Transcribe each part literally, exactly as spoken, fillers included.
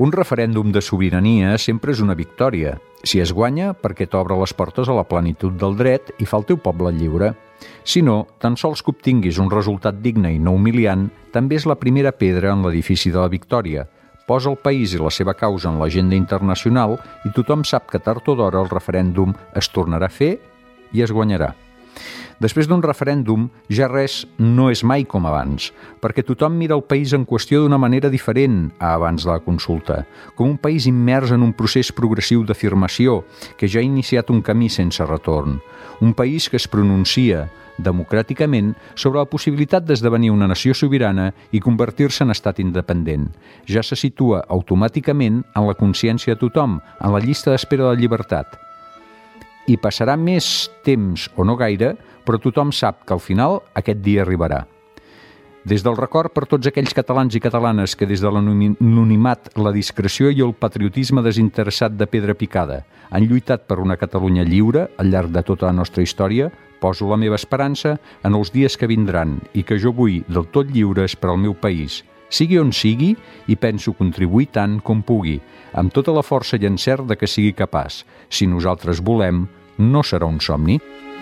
Un referèndum de sobirania sempre és una victòria. Si es guanya, perquè t'obre les portes a la plenitud del dret i fa el teu poble lliure. Si no, tan sols que obtinguis un resultat digne i no humiliant, també és la primera pedra en l'edifici de la victòria. Posa el país i la seva causa en l'agenda internacional i tothom sap que tard o d'hora el referèndum es tornarà a fer i es guanyarà. Després d'un referèndum, ja res no és mai com abans, perquè tothom mira el país en qüestió d'una manera diferent a abans de la consulta, com un país immers en un procés progressiu d'afirmació que ja ha iniciat un camí sense retorn, un país que es pronuncia democràticament sobre la possibilitat d'esdevenir una nació sobirana i convertir-se en estat independent. Ja se situa automàticament en la consciència de tothom, en la llista d'espera de la llibertat. I passarà més temps o no gaire, però tothom sap que al final aquest dia arribarà. Des del record per tots aquells catalans i catalanes que des de l'anonimat, la discreció i el patriotisme desinteressat de pedra picada han lluitat per una Catalunya lliure al llarg de tota la nostra història, poso la meva esperança en els dies que vindran i que jo vull del tot lliures per al meu país, sigui on sigui, i penso contribuir tant com pugui, amb tota la força i encert de que sigui capaç. Si nosaltres volem, no serà un somni.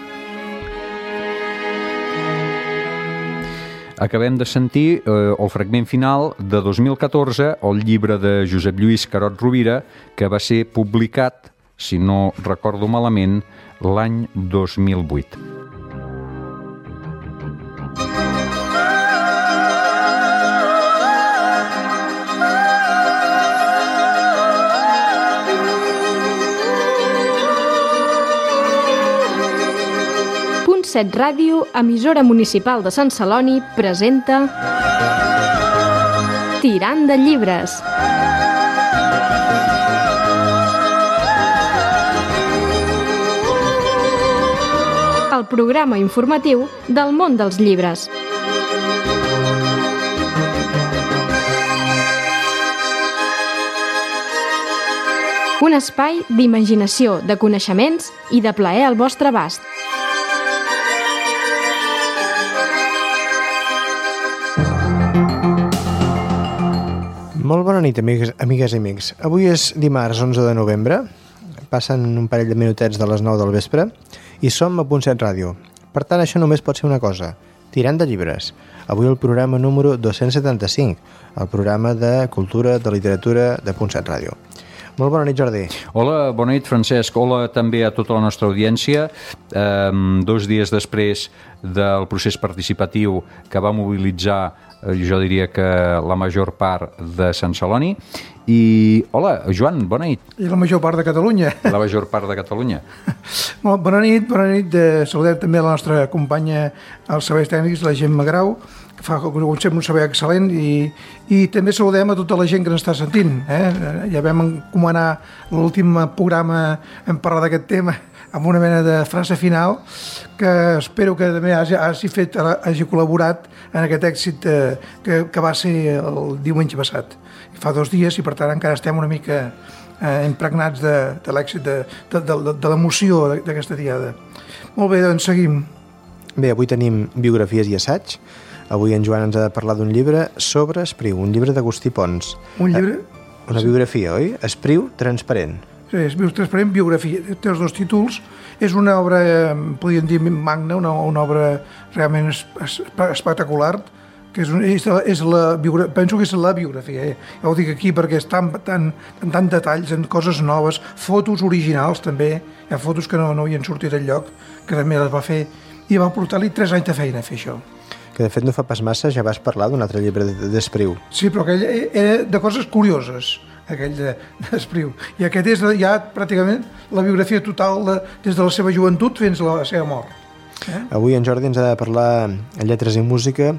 Acabem de sentir eh, el fragment final de dos mil catorze, el llibre de Josep Lluís Carot Rovira, que va ser publicat, si no recordo malament, l'any dos mil vuit. Set Ràdio, emissora municipal de Sant Celoni, presenta Tirant de llibres. El programa informatiu del món dels llibres. Un espai d'imaginació, de coneixements i de plaer al vostre abast. Molt bona nit, amigues, amigues i amics. Avui és dimarts onze de novembre, passen un parell de minutets de les nou del vespre i som a Punt set Ràdio. Per tant, això només pot ser una cosa, tirant de llibres. Avui el programa número dos-cents setanta-cinc, el programa de cultura, de literatura de Punt set Ràdio. Molt bona nit, Jordi. Hola, bona nit, Francesc. Hola també a tota la nostra audiència. Um, dos dies després del procés participatiu que va mobilitzar, eh, jo diria que la major part de Sant Celoni. I, hola, Joan, bona nit. I la major part de Catalunya. La major part de Catalunya. Molt bona nit, bona nit. Eh, saludem també la nostra companya als serveis tècnics, la Gemma Grau, que fa, com sempre, un servei excel·lent, i, i també saludem a tota la gent que ens està sentint. Eh? Ja vam encomanar l'últim programa en parlar d'aquest tema amb una mena de frase final que espero que també hagi, hagi, fet, hagi col·laborat en aquest èxit eh, que, que va ser el diumenge passat. Fa dos dies i per tant encara estem una mica eh, impregnats de, de l'èxit, de, de, de, de l'emoció d'aquesta diada. Molt bé, doncs seguim. Bé, avui tenim biografies i assaig. Avui en Joan ens ha de parlar d'un llibre sobre Espriu, un llibre d'Agustí Pons. Un llibre? Una biografia, oi? Espriu transparent. Sí, és transparent, biografia. Té els dos títols. És una obra, podríem dir, magna, una, una obra realment espectacular, que és, un, és, la, és la biografia, penso que és la biografia, eh? Ja ho dic aquí perquè és tan, tan, tan, tan detalls, en coses noves, fotos originals també, hi ha fotos que no, no havien sortit enlloc, que també les va fer, i va portar-li tres anys de feina a fer això. Que de fet no fa pas massa ja vas parlar d'un altre llibre d'Espriu. Sí, però aquell era de coses curioses, aquell d'Espriu. I aquest és ja pràcticament la biografia total de, des de la seva joventut fins a la seva mort. Eh? Avui en Jordi ens ha de parlar en lletres i música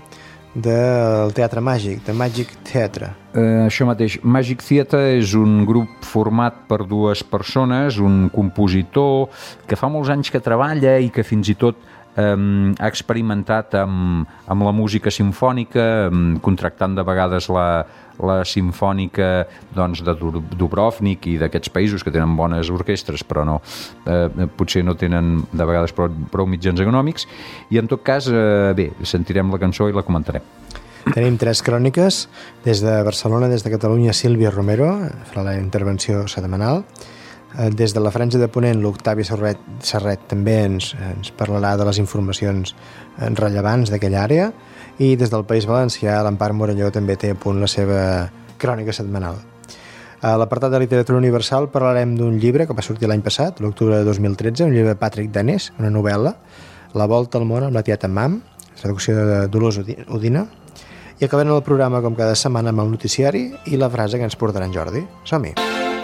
del teatre màgic, de Magic Theatre. Uh, això mateix, Magic Theatre és un grup format per dues persones, un compositor que fa molts anys que treballa i que fins i tot Um, ha experimentat amb, amb la música simfònica, um, contractant de vegades la, la simfònica doncs, de Dubrovnik i d'aquests països que tenen bones orquestres, però no, eh, potser no tenen de vegades prou, prou mitjans econòmics, i en tot cas, eh, bé, sentirem la cançó i la comentarem. Tenim tres cròniques, des de Barcelona, des de Catalunya, Sílvia Romero, farà la intervenció setmanal. Des de la Franja de Ponent, l'Octavi Serret, Serret també ens, ens parlarà de les informacions rellevants d'aquella àrea, i des del País Valencià, l'Empar Morelló també té a punt la seva crònica setmanal. A l'apartat de literatura universal parlarem d'un llibre que va sortir l'any passat, l'octubre de dos mil tretze, un llibre de Patrick Danés, una novel·la, La volta al món amb la tieta Mam, traducció de Dolors Udina, i acabem el programa com cada setmana amb el noticiari i la frase que ens portarà en Jordi. Som-hi!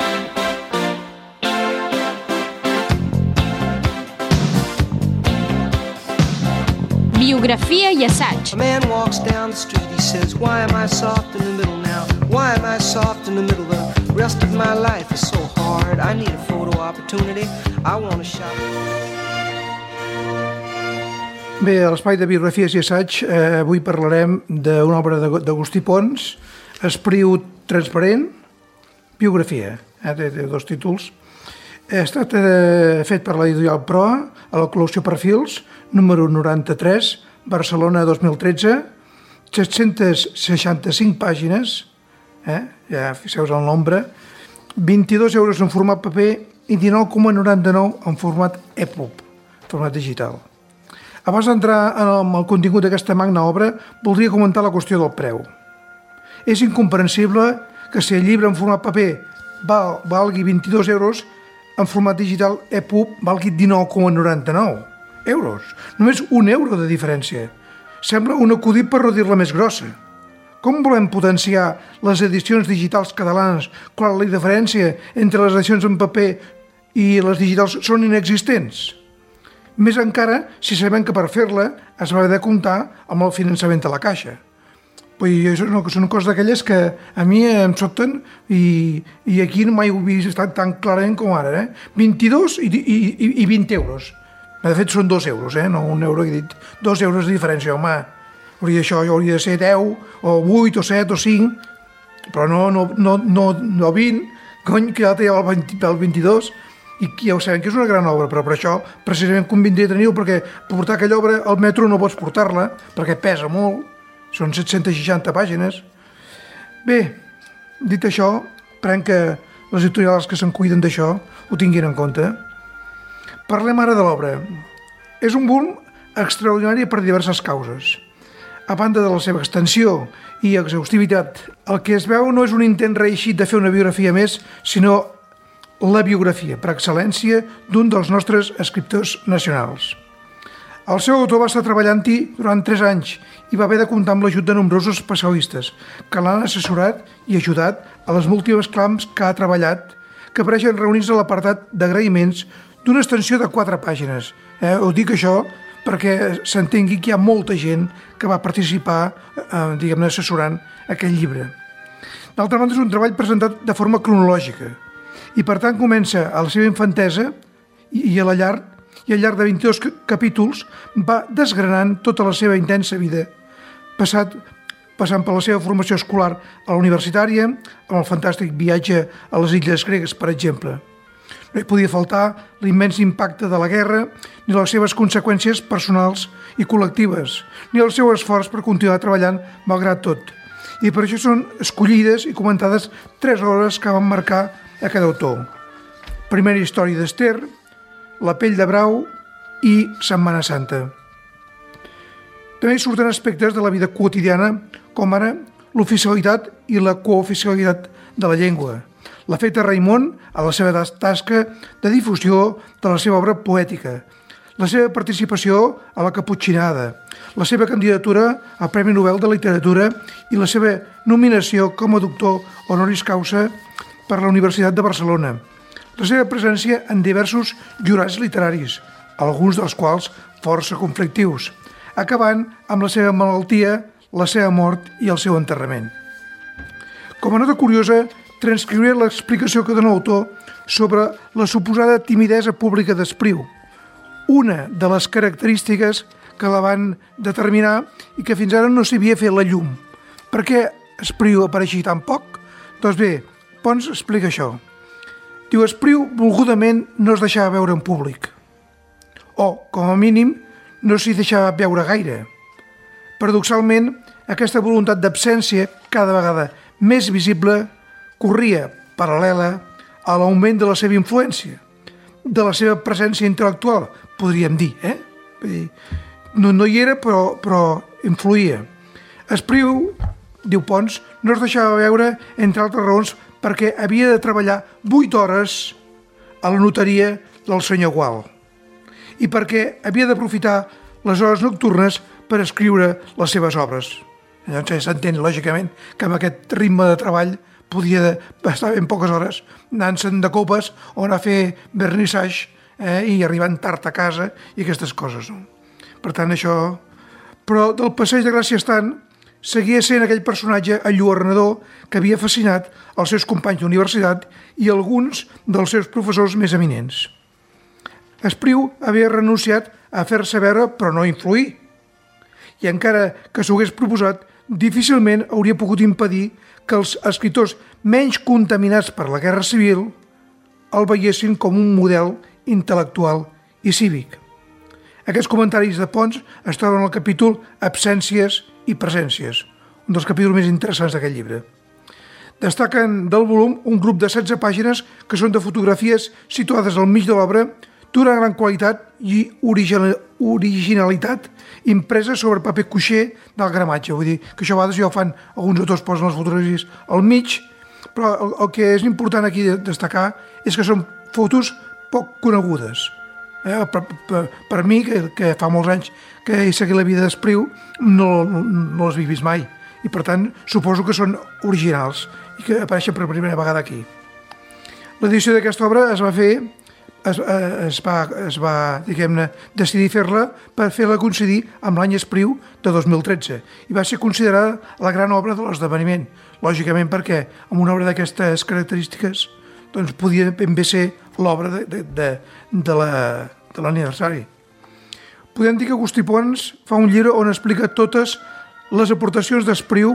Biografia i assaig. A man walks down the street, he says, why am I soft in the middle now? Why am I soft in the middle? The rest of my life is so hard. I need a photo opportunity. I want to shop. Bé, a l'espai de biografies i assaig eh, avui parlarem d'una obra d'Agustí Pons, Espriu transparent, biografia, eh, té, té dos títols. Ha estat eh, fet per l'editorial Proa, a la col·lecció Perfils, número noranta-tres, Barcelona dos mil tretze, set-centes seixanta-cinc pàgines, eh, ja fixeu-vos el nombre, vint-i-dos euros en format paper i dinou coma noranta-nou en format E P U B, format digital. Abans d'entrar en el contingut d'aquesta magna obra, voldria comentar la qüestió del preu. És incomprensible que si el llibre en format paper val, valgui vint-i-dos euros, en format digital E P U B valgui dinou coma noranta-nou euros. Només un euro de diferència. Sembla un acudit per no dir-la més grossa. Com volem potenciar les edicions digitals catalanes quan la diferència entre les edicions en paper i les digitals són inexistents? Més encara si sabem que per fer-la es va haver de comptar amb el finançament de la Caixa. Vull dir, són coses d'aquelles que a mi em sobten i, i aquí mai ho he vist tan clarament com ara. Eh? vint-i-dos i, i, i vint euros. De fet, són dos euros, eh? No un euro, he dit. Dos euros de diferència, home. Hauria, això hauria de ser deu, o vuit, o set, o cinc, però no, no, no, no, no vint, cony, que ja té el, vint, el vint-i-dos, i ja ho sabem que és una gran obra, però per això precisament convindria tenir-ho, perquè per portar aquella obra al metro no pots portar-la, perquè pesa molt, són set-centes seixanta pàgines. Bé, dit això, esperem que les editorials que se'n cuiden d'això ho tinguin en compte. Parlem ara de l'obra. És un volum extraordinari per diverses causes. A banda de la seva extensió i exhaustivitat, el que es veu no és un intent reeixit de fer una biografia més, sinó la biografia, per excel·lència, d'un dels nostres escriptors nacionals. El seu autor va estar treballant-hi durant tres anys i va haver de comptar amb l'ajut de nombrosos especialistes que l'han assessorat i ajudat a les múltiples clams que ha treballat, que apareixen reunits a l'apartat d'agraïments d'una extensió de quatre pàgines. Eh, ho dic això perquè s'entengui que hi ha molta gent que va participar, eh, diguem-ne, assessorant aquest llibre. D'altra banda, és un treball presentat de forma cronològica i, per tant, comença a la seva infantesa i, i a la llarg i al llarg de vint-i-dos capítols va desgranant tota la seva intensa vida, passat, passant per la seva formació escolar a la universitària, amb el fantàstic viatge a les illes gregues, per exemple. No hi podia faltar l'immens impacte de la guerra, ni les seves conseqüències personals i col·lectives, ni el seu esforç per continuar treballant malgrat tot. I per això són escollides i comentades tres obres que van marcar a cada autor. Primera història d'Ester, La pell de brau i Setmana Santa. També hi surten aspectes de la vida quotidiana, com ara l'oficialitat i la cooficialitat de la llengua, l'efecte Raimon a la seva tasca de difusió de la seva obra poètica, la seva participació a la Caputxinada, la seva candidatura al Premi Nobel de Literatura i la seva nominació com a doctor honoris causa per la Universitat de Barcelona, la seva presència en diversos jurats literaris, alguns dels quals força conflictius, acabant amb la seva malaltia, la seva mort i el seu enterrament. Com a nota curiosa, transcriuré l'explicació que dona l'autor sobre la suposada timidesa pública d'Espriu, una de les característiques que la van determinar i que fins ara no s'havia fet la llum. Per què Espriu apareixia tan poc? Doncs bé, Pons explica això. Diu, Espriu volgudament no es deixava veure en públic. O, com a mínim, no s'hi deixava veure gaire. Paradoxalment, aquesta voluntat d'absència, cada vegada més visible, corria paral·lela a l'augment de la seva influència, de la seva presència intel·lectual, podríem dir, eh? Vull dir, no, no hi era, però, però influïa. Espriu, diu Pons, no es deixava veure, entre altres raons, perquè havia de treballar vuit hores a la notaria del senyor Gual i perquè havia d'aprofitar les hores nocturnes per escriure les seves obres. Llavors s'entén, lògicament, que amb aquest ritme de treball podia estar ben poques hores anant-se'n de copes o anar a fer vernissage eh, i arribant tard a casa i aquestes coses. No? Per tant, això... Però del Passeig de Gràcia estant seguia sent aquell personatge enlluernador que havia fascinat els seus companys d'universitat i alguns dels seus professors més eminents. Espriu havia renunciat a fer-se veure però no influir, i encara que s'ho hagués proposat, difícilment hauria pogut impedir que els escriptors menys contaminats per la Guerra Civil el veiessin com un model intel·lectual i cívic. Aquests comentaris de Pons es troben al capítol Absències i presències, un dels capítols més interessants d'aquest llibre. Destaquen del volum un grup de setze pàgines que són de fotografies situades al mig de l'obra d'una gran qualitat i originalitat impreses sobre paper cuixé del gramatge. Vull dir que això a vegades ja ho fan, alguns autors posen les fotografies al mig, però el, el que és important aquí de destacar és que són fotos poc conegudes. Eh, per, per, per mi, que, que fa molts anys que he seguit la vida d'Espriu, no, no, no les he vist mai. I per tant, suposo que són originals i que apareixen per primera vegada aquí. L'edició d'aquesta obra es va fer, es, es va, es va diguem-ne, decidir fer-la per fer-la coincidir amb l'any Espriu de dos mil tretze i va ser considerada la gran obra de l'esdeveniment, lògicament perquè amb una obra d'aquestes característiques doncs podia ben bé ser l'obra de, de, de, de la, de l'aniversari. Podem dir que Agustí Pons fa un llibre on explica totes les aportacions d'Espriu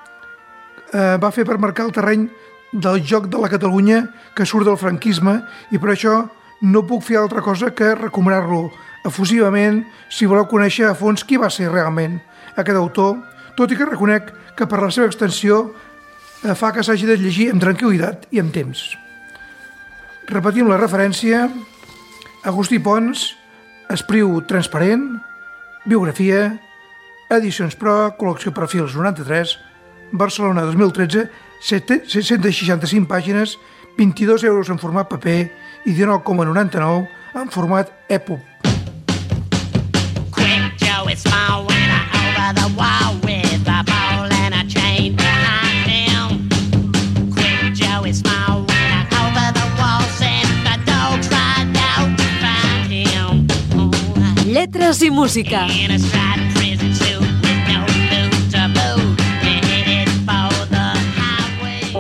eh, va fer per marcar el terreny del joc de la Catalunya que surt del franquisme i per això no puc fer altra cosa que recomanar-lo efusivament si voleu conèixer a fons qui va ser realment aquest autor, tot i que reconec que per la seva extensió eh, fa que s'hagi de llegir amb tranquil·litat i amb temps. Repetim la referència: Agustí Pons, Espriu transparent, biografia, Edicions Pro, col·lecció Perfils noranta-tres, Barcelona dos mil tretze, set-cents seixanta-cinc pàgines, vint-i-dos euros en format paper i dinou coma noranta-nou en format EPUB. Quick Joe is small when I over the wall with a ball and a chain behind him. Quick Joe is small when I over the walls and the dogs ride out to find him. Oh, Lletres i música. in a striped prison suit with no boot to boot, headed for the highway.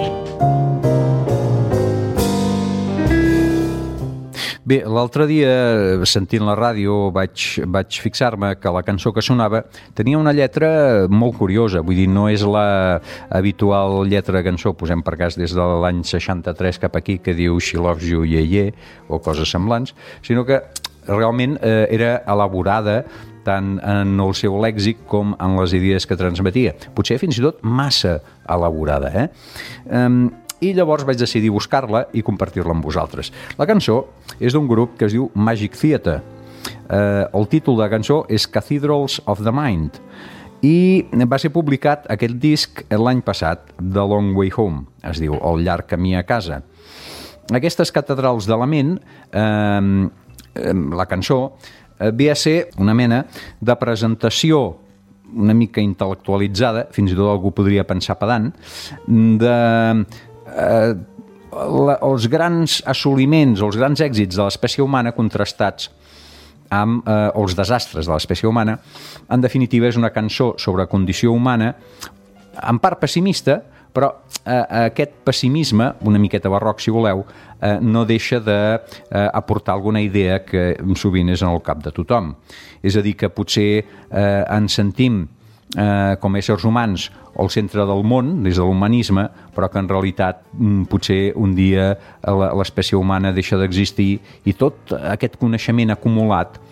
Bé, l'altre dia, sentint la ràdio, vaig, vaig fixar-me que la cançó que sonava tenia una lletra molt curiosa, vull dir, no és la habitual lletra de cançó, posem per cas des de l'any seixanta-tres cap aquí, que diu She Loves You, Yeah, Yeah, o coses semblants, sinó que realment eh, era elaborada tant en el seu lèxic com en les idees que transmetia. Potser fins i tot massa elaborada, eh? Um, I llavors vaig decidir buscar-la i compartir-la amb vosaltres. La cançó és d'un grup que es diu Magic Theatre. Eh, el títol de la cançó és Cathedrals of the Mind i va ser publicat aquest disc l'any passat, The Long Way Home, es diu, El llarg camí a casa. Aquestes catedrals de la ment, eh, la cançó, ve a ser una mena de presentació una mica intel·lectualitzada, fins i tot algú podria pensar pedant, de eh, la, els grans assoliments, els grans èxits de l'espècie humana contrastats amb eh, els desastres de l'espècie humana. En definitiva, és una cançó sobre condició humana, en part pessimista, però eh, aquest pessimisme, una miqueta barroc si voleu, eh, no deixa d'aportar eh, alguna idea que sovint és en el cap de tothom. És a dir, que potser eh, ens sentim eh, com a éssers humans al centre del món, des de l'humanisme, però que en realitat potser un dia l'espècie humana deixa d'existir i tot aquest coneixement acumulat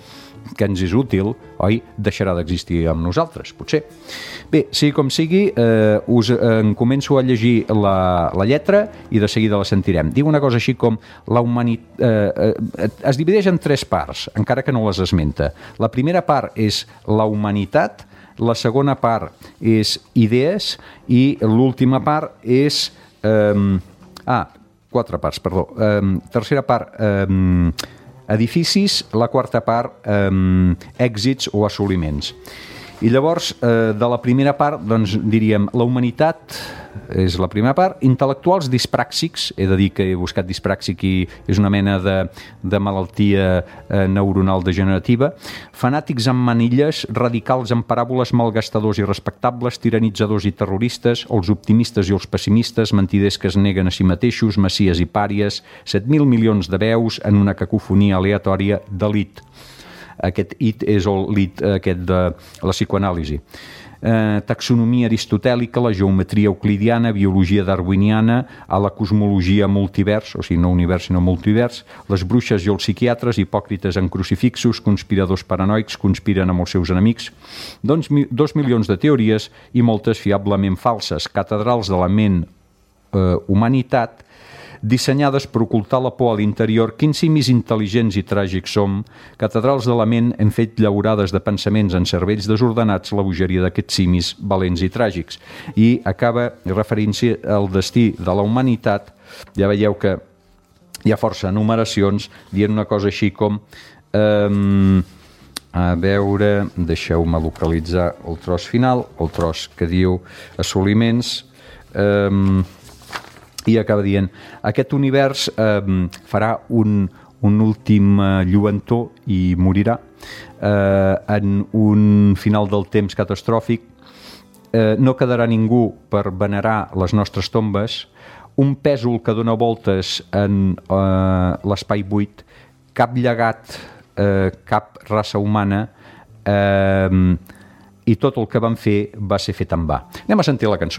que ens és útil, oi, deixarà d'existir amb nosaltres, potser. Bé, sigui com sigui, eh, us eh, començo a llegir la, la lletra i de seguida la sentirem. Diu una cosa així com la humanitat... Eh, eh, es divideix en tres parts, encara que no les esmenta. La primera part és la humanitat, la segona part és idees i l'última part és... Eh, ah, quatre parts, perdó. Eh, tercera part... Eh, edificis, la quarta part, eh, èxits o assoliments. I llavors, eh, de la primera part, doncs diríem, la humanitat és la primera part, intel·lectuals dispràxics, he de dir que he buscat dispràxic i és una mena de, de malaltia eh, neuronal degenerativa, fanàtics amb manilles, radicals amb paràboles, malgastadors i respectables, tiranitzadors i terroristes, els optimistes i els pessimistes, mentiders que es neguen a si mateixos, messies i pàries, set mil milions de veus en una cacofonia aleatòria d'elit. Aquest it és el lit aquest de la psicoanàlisi. Eh, taxonomia aristotèlica, la geometria euclidiana, biologia darwiniana, a la cosmologia multivers, o sigui, no univers sinó multivers, les bruixes i els psiquiatres, hipòcrites en crucifixos, conspiradors paranoics, conspiren amb els seus enemics, doncs, dos milions de teories i moltes fiablement falses, catedrals de la ment eh, humanitat, dissenyades per ocultar la por a l'interior. Quins simis intel·ligents i tràgics som. Catedrals de la ment hem fet llaurades de pensaments en cervells desordenats la bogeria d'aquests simis valents i tràgics. I acaba referint-se al destí de la humanitat. Ja veieu que hi ha força enumeracions dient una cosa així com... Eh, a veure, deixeu-me localitzar el tros final, el tros que diu assoliments... Eh, i acaba dient, aquest univers eh, farà un, un últim eh, lluentor i morirà eh, en un final del temps catastròfic. Eh, no quedarà ningú per venerar les nostres tombes, un pèsol que dona voltes en eh, l'espai buit, cap llegat, eh, cap raça humana, eh, i tot el que van fer va ser fet en va. Anem a sentir la cançó.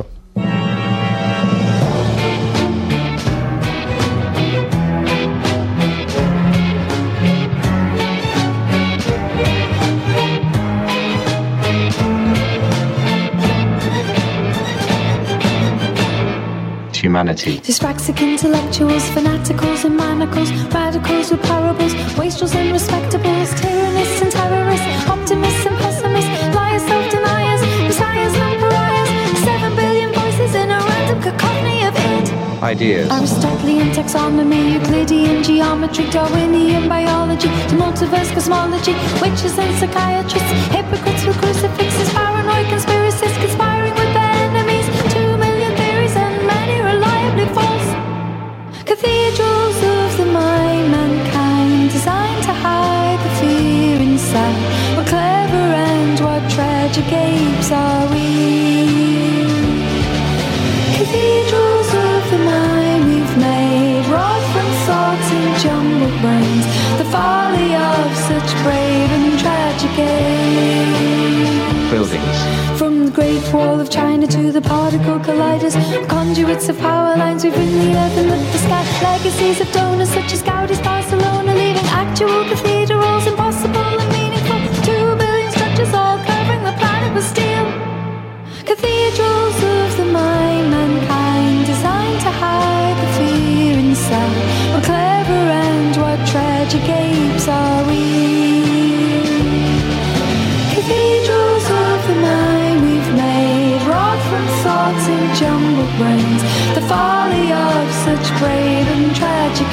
Humanity. Dyspraxic intellectuals, fanaticals and manacles, radicals with parables, wastrels and respectables, tyrannists and terrorists, optimists and pessimists, liars, self-deniers, messiahs and pariahs, seven billion voices in a random cacophony of it. Ideas. Aristotelian taxonomy, Euclidean geometry, Darwinian biology, to multiverse cosmology, witches and psychiatrists, hypocrites with crucifixes, paranoid conspiracists conspiring with their enemies, two million theories and many reliably false. Cathedrals of the mind, mankind, designed to hide the fear inside. What clever and what tragic apes are we? Cathedrals of the mind we've made, wrought from thoughts and jumbled brains, the folly of such brave and tragic apes. Buildings. From the Great Wall of China to the particle colliders, conduits of power lines, we've ridden the earth and lit the sky. Legacies of donors such as Gaudi's Barcelona, leaving actual cathedrals impossible and meaningful. Two billion structures all covering the planet with steel. Cathedrals of the mind, mankind, designed to hide the fear inside. What clever and what tragic apes are we? Cathedrals of the mind we've made, wrought from thoughts and jumbled brains, the folly of such brave and tragic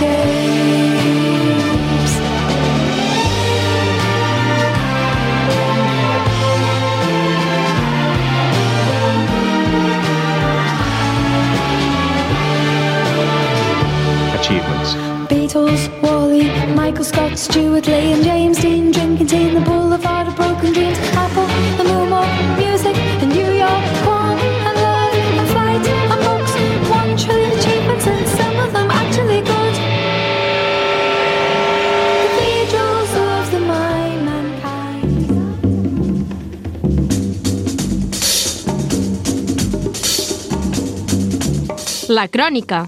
apes. Achievements. Beatles, Wally, Michael Scott, Stuart Lee and James Dean, drinking tea in the boulevard of broken dreams. Apple and Moonwalk, music in New York, porn and love and flight and books. One trillion achievements and some of them actually good. Cathedrals of the mind, mankind. La crònica.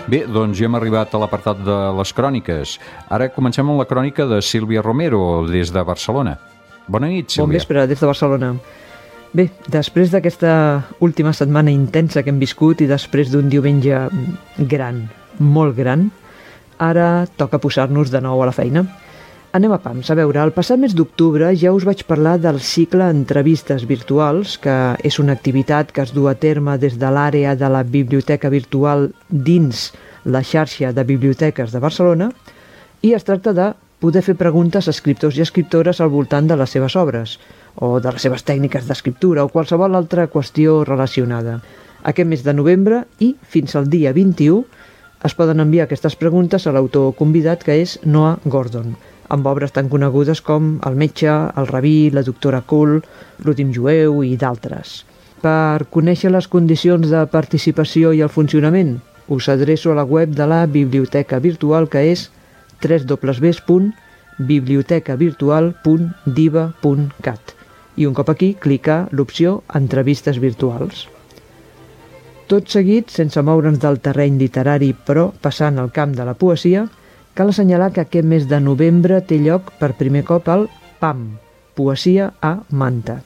Bé, doncs ja hem arribat a l'apartat de les cròniques. Ara comencem amb la crònica de Sílvia Romero, des de Barcelona. Bona nit, Sílvia. Bon vespre, des de Barcelona. Bé, després d'aquesta última setmana intensa que hem viscut i després d'un diumenge gran, molt gran, ara toca posar-nos de nou a la feina. Anem a pams. A veure, el passat mes d'octubre ja us vaig parlar del cicle Entrevistes Virtuals, que és una activitat que es du a terme des de l'àrea de la Biblioteca Virtual dins la xarxa de biblioteques de Barcelona, i es tracta de poder fer preguntes a escriptors i escriptores al voltant de les seves obres, o de les seves tècniques d'escriptura, o qualsevol altra qüestió relacionada. Aquest mes de novembre i fins al dia vint-i-u es poden enviar aquestes preguntes a l'autor convidat, que és Noah Gordon, amb obres tan conegudes com El metge, El rabí, La doctora Kuhl, L'últim jueu i d'altres. Per conèixer les condicions de participació i el funcionament, us adreço a la web de la Biblioteca Virtual, que és w w w punt biblioteca virtual punt diva punt cat. I un cop aquí, clicar l'opció Entrevistes virtuals. Tot seguit, sense moure'ns del terreny literari, però passant al camp de la poesia, cal assenyalar que aquest mes de novembre té lloc per primer cop el PAM, Poesia a Manta.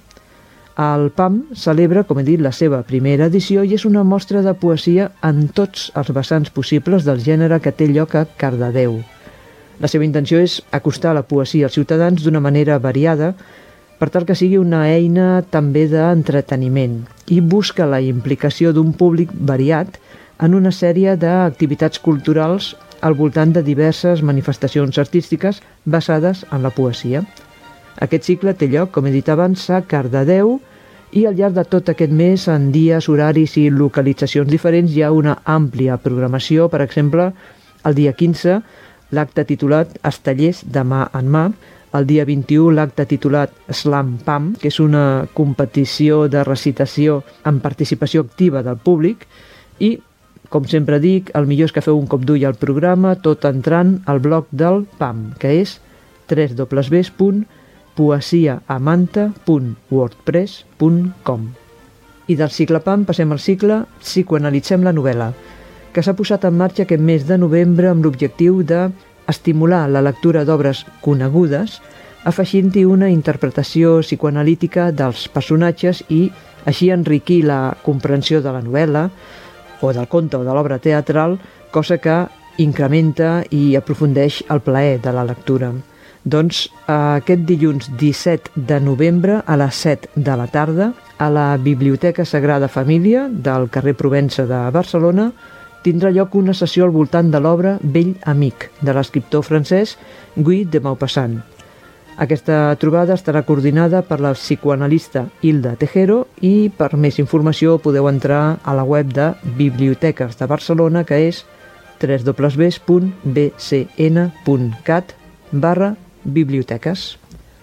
El PAM celebra, com he dit, la seva primera edició i és una mostra de poesia en tots els vessants possibles del gènere que té lloc a Cardedeu. La seva intenció és acostar la poesia als ciutadans d'una manera variada, per tal que sigui una eina també d'entreteniment, i busca la implicació d'un públic variat en una sèrie d'activitats culturals al voltant de diverses manifestacions artístiques basades en la poesia. Aquest cicle té lloc, com he dit abans, a Cardedeu, i al llarg de tot aquest mes, en dies, horaris i localitzacions diferents, hi ha una àmplia programació. Per exemple, el dia quinze, l'acte titulat Estellers de mà en mà, el dia vint-i-u, l'acte titulat Slam Pam, que és una competició de recitació amb participació activa del públic, i, com sempre dic, el millor és que feu un cop d'ull al programa, tot entrant al blog del PAM, que és w w w punt poesiaamanta punt wordpress punt com. I del cicle PAM passem al cicle Psicoanalitzem la novel·la, que s'ha posat en marxa aquest mes de novembre amb l'objectiu de estimular la lectura d'obres conegudes, afegint-hi una interpretació psicoanalítica dels personatges i així enriquir la comprensió de la novel·la o del conte o de l'obra teatral, cosa que incrementa i aprofundeix el plaer de la lectura. Doncs aquest dilluns disset de novembre a les set de la tarda, a la Biblioteca Sagrada Família del carrer Provença de Barcelona, tindrà lloc una sessió al voltant de l'obra Vell amic, de l'escriptor francès Guy de Maupassant. Aquesta trobada estarà coordinada per la psicoanalista Hilda Tejero i per més informació podeu entrar a la web de Biblioteques de Barcelona, que és w w w punt b c n punt cat barra biblioteques.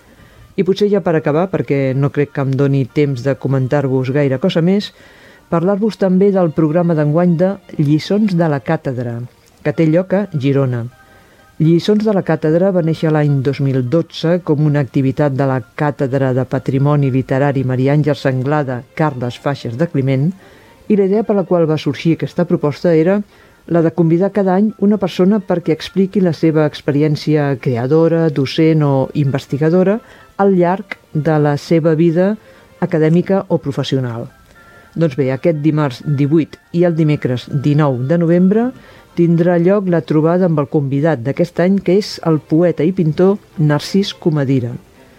I potser ja per acabar, perquè no crec que em doni temps de comentar-vos gaire cosa més, parlar-vos també del programa d'enguany de Lliçons de la Càtedra, que té lloc a Girona. Lliçons de la Càtedra va néixer l'any dos mil dotze com una activitat de la Càtedra de Patrimoni Literari Maria Àngels Anglada Carles Faixas de Climent, i la idea per la qual va sorgir aquesta proposta era la de convidar cada any una persona perquè expliqui la seva experiència creadora, docent o investigadora al llarg de la seva vida acadèmica o professional. Doncs bé, aquest dimarts divuit i el dimecres dinou de novembre tindrà lloc la trobada amb el convidat d'aquest any, que és el poeta i pintor Narcís Comadira.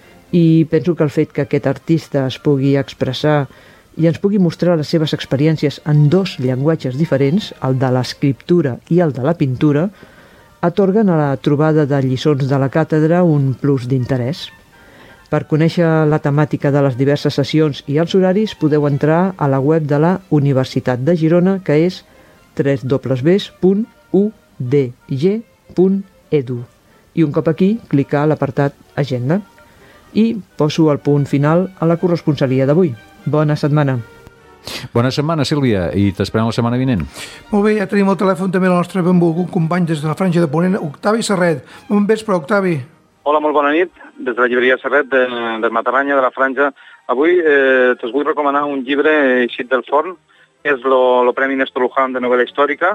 I penso que el fet que aquest artista es pugui expressar i ens pugui mostrar les seves experiències en dos llenguatges diferents, el de l'escriptura i el de la pintura, atorguen a la trobada de Lliçons de la Càtedra un plus d'interès. Per conèixer la temàtica de les diverses sessions i els horaris podeu entrar a la web de la Universitat de Girona, que és w w w punt u d g punt e d u. I un cop aquí, clicar a l'apartat Agenda. I poso el punt final a la corresponsalia d'avui. Bona setmana. Bona setmana, Sílvia, i t'esperem la setmana vinent. Molt bé, ja tenim el telèfon també el nostre benvolgut company des de la Franja de Ponent, Octavi Serret. Bon vespre, Octavi. Hola, molt bona nit, des de la llibreria Serret de, de Matarranya, de la Franja. Avui eh, t'us vull recomanar un llibre eixit del forn, és el Premi Néstor Luján de novel·la històrica,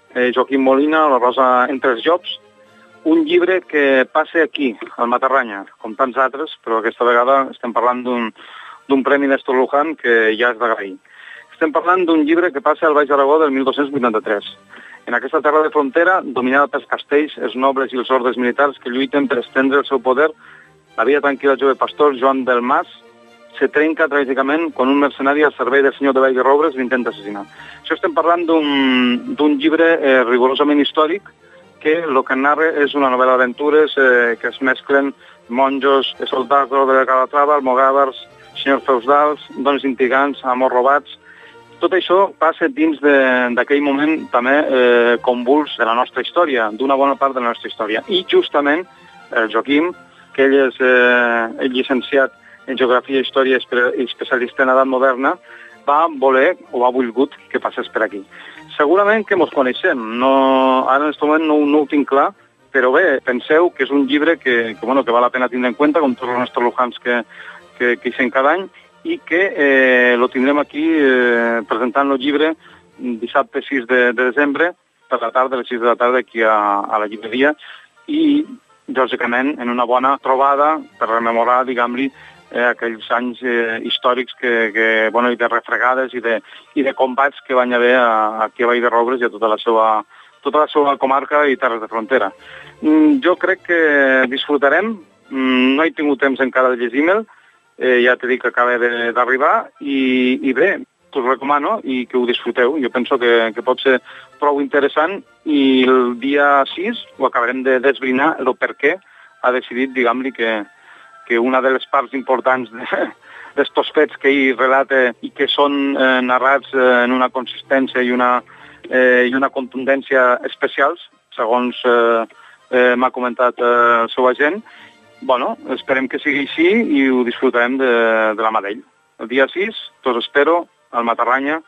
eh, Joaquim Molina, La rosa entre els llops, un llibre que passa aquí, al Matarranya, com tants altres, però aquesta vegada estem parlant d'un d'un premi Néstor Luján que ja és d'agrair. Estem parlant d'un llibre que passa al Baix Aragó del mil dos-cents vuitanta-tres. En aquesta terra de frontera, dominada pels castells, els nobles i els ordres militars que lluiten per estendre el seu poder, la vida tranquil·la jove pastor Joan del Mas se trenca tràgicament quan un mercenari al servei del senyor de Vall de Robres l'intenta assassinar. Això estem parlant d'un llibre eh, rigorosament històric que el que narra és una novel·la d'aventures eh, que es mesclen monjos, soldats de l'Orde de Calatrava, almogàvers, senyors feudals, dones intrigants, amors robats. Tot això passa dins d'aquell moment també eh, convuls de la nostra història, d'una bona part de la nostra història. I justament el Joaquim, que ell és eh, el llicenciat en Geografia i Història i especialista en edat moderna, va voler o ha volgut que passés per aquí. Segurament que mos coneixem, no, ara en aquest moment no, no ho tinc clar, però bé, penseu que és un llibre que, que, bueno, que val la pena tindre en compte, com tots els nostres lujans que, que, que hi fem cada any, i que eh, lo tindrem aquí eh, presentant el llibre dissabte sis de, de desembre, per la tarda, a les sis de la tarda, aquí a, a la llibreria, i, lògicament, en una bona trobada per rememorar, diguem-li, eh, aquells anys eh, històrics que, que, bueno, i de refregades i de, i de combats que van haver a, aquí a Vall de Robres i a tota la seva, tota la seva comarca i terres de frontera. Mm, jo crec que disfrutarem, mm, no he tingut temps encara de llegir-me'l, eh, ja t'he dit que acaba d'arribar, i, i bé, t'ho recomano i que ho disfruteu. Jo penso que, que pot ser prou interessant i el dia sis ho acabarem de desbrinar el per què ha decidit, diguem-li, que, que una de les parts importants d'estos fets que ell relata i que són eh, narrats eh, en una consistència i una, eh, i una contundència especials, segons eh, eh, m'ha comentat eh, el seu agent. Bueno, esperem que sigui així i ho disfrutarem de, de la mà d'ell. El dia sis, tots espero, al Matarranya,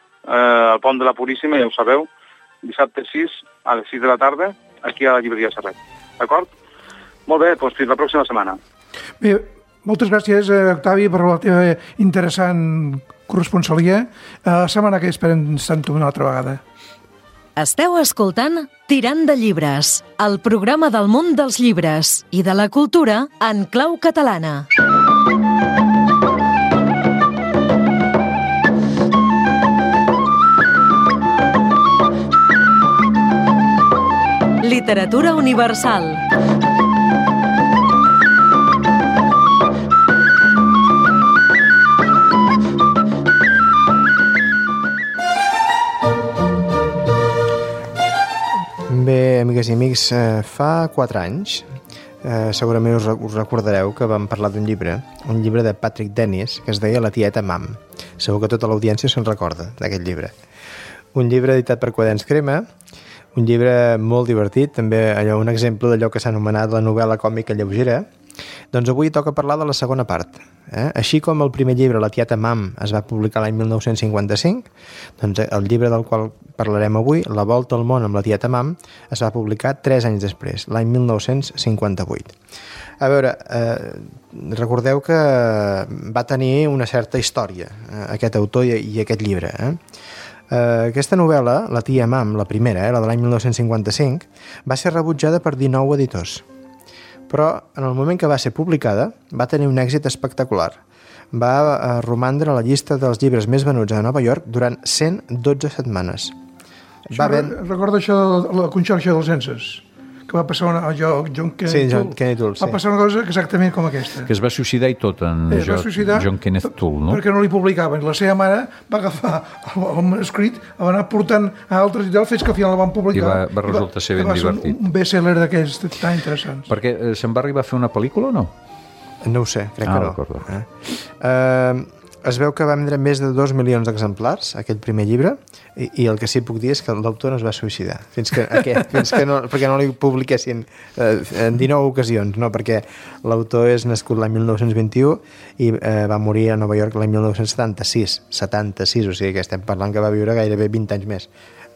eh, al Pont de la Puríssima, ja ho sabeu, dissabte sis, a les sis de la tarda, aquí a la llibreria Serret. D'acord? Molt bé, doncs fins la pròxima setmana. Bé, moltes gràcies, Octavi, per la teva interessant corresponsalia. La setmana que esperem estar una altra vegada. Esteu escoltant Tirant de llibres, el programa del món dels llibres i de la cultura en clau catalana. Literatura universal. Bé, amigues i amics, eh, fa quatre anys, eh, segurament us, us recordareu que vam parlar d'un llibre, un llibre de Patrick Dennis, que es deia La tieta Mam. Segur que tota l'audiència se'n recorda d'aquest llibre. Un llibre editat per Quaderns Crema, un llibre molt divertit, també allò, un exemple d'allò que s'ha anomenat la novel·la còmica lleugera. Doncs avui toca parlar de la segona part. Eh? Així com el primer llibre, La tieta Mam, es va publicar l'any mil nou-cents cinquanta-cinc, doncs el llibre del qual parlarem avui, La volta al món amb la tieta Mam, es va publicar tres anys després, l'any mil nou-cents cinquanta-vuit. A veure, eh, recordeu que va tenir una certa història, eh, aquest autor i, i aquest llibre. Eh? Uh, aquesta novel·la, La tia Mam, la primera, eh, la de l'any mil nou-cents cinquanta-cinc, va ser rebutjada per dinou editors. Però en el moment que va ser publicada va tenir un èxit espectacular. Va uh, romandre a la llista dels llibres més venuts a Nova York durant cent dotze setmanes. Va ben... Recorda això de la conxorxa dels censes, que va passar una, jo, John Kennedy sí, John Kennedy Toole, sí. Va passar una cosa exactament com aquesta. Que es va suïcidar i tot en eh, jo, John Kenneth Toole, no? Perquè no li publicaven. La seva mare va agafar el, el manuscrit, el va anar portant a altres editors fins que al final el van publicar. I va, va resultar ser ben divertit. Un, un best-seller d'aquells tan interessants. Perquè eh, se'n va arribar a fer una pel·lícula o no? No ho sé, crec ah, que no. Eh? Uh, es veu que va vendre més de dos milions d'exemplars, aquell primer llibre, i, i el que sí puc dir és que l'autor no es va suïcidar, fins que, aquest, fins que no, perquè no li publiquessin eh, en dinou ocasions, no, perquè l'autor és nascut l'any mil nou-cents vint-i-u i eh, va morir a Nova York l'any mil nou-cents setanta-sis, setanta-sis, o sigui que estem parlant que va viure gairebé vint anys més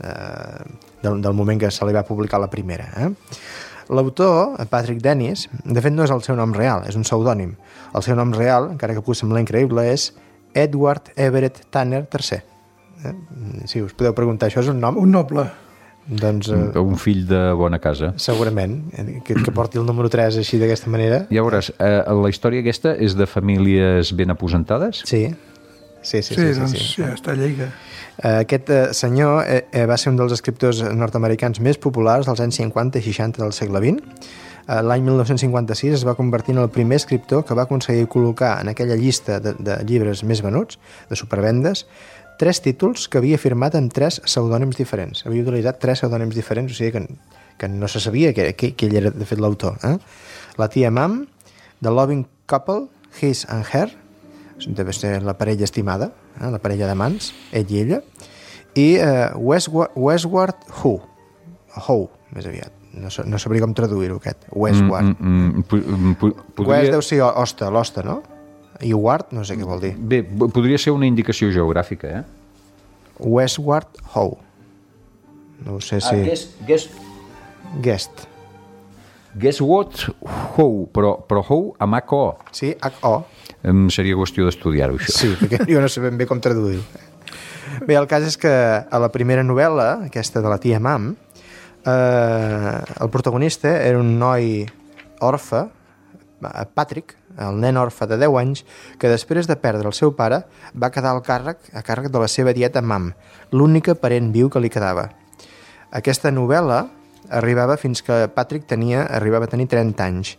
eh, del, del moment que se li va publicar la primera. Eh? L'autor, Patrick Dennis, de fet no és el seu nom real, és un pseudònim. El seu nom real, encara que pugui semblar increïble, és Edward Everett Tanner tercer. Eh? Si us podeu preguntar, això és un nom? Un noble. Doncs, uh, un fill de bona casa. Segurament, que, que porti el número tres així d'aquesta manera. Ja veuràs, eh, la història aquesta és de famílies ben aposentades? Sí, sí, sí. Sí, sí, sí, doncs sí. ja està lleida. Aquest eh, senyor eh, eh, va ser un dels escriptors nord-americans més populars dels anys cinquanta i seixanta del segle vint. Eh, L'any mil nou-cents cinquanta-sis es va convertir en el primer escriptor que va aconseguir col·locar en aquella llista de, de llibres més venuts, de supervendes, tres títols que havia firmat amb tres pseudònims diferents. Havia utilitzat tres pseudònims diferents, o sigui que, que no se sabia que, que, que ell era, de fet, l'autor. Eh? La tia Mam, The Loving Couple, His and Her, deve ser la parella estimada, eh? La parella d'amants, ell i ella, i uh, Westward, Westward Who, How, més aviat. No, no sabria com traduir-ho, aquest. Westward. Mm, mm, mm, podria... West deu ser hoste, l'hoste, no? I Ward, no sé què vol dir. Bé, podria ser una indicació geogràfica, eh? Westward How. No sé si... Ah, guess, guess... Guest. Guess what? How, però, però how amb H O. Sí, H O. Em seria qüestió d'estudiar-ho, això. Sí, perquè jo no sé ben bé com traduir-ho. Bé, el cas és que a la primera novel·la, aquesta de la tia Mam, eh, el protagonista era un noi orfe, Patrick, el nen orfe de deu anys, que després de perdre el seu pare va quedar al càrrec, a càrrec de la seva tieta Mam, l'única parent viu que li quedava. Aquesta novel·la arribava fins que Patrick tenia, arribava a tenir trenta anys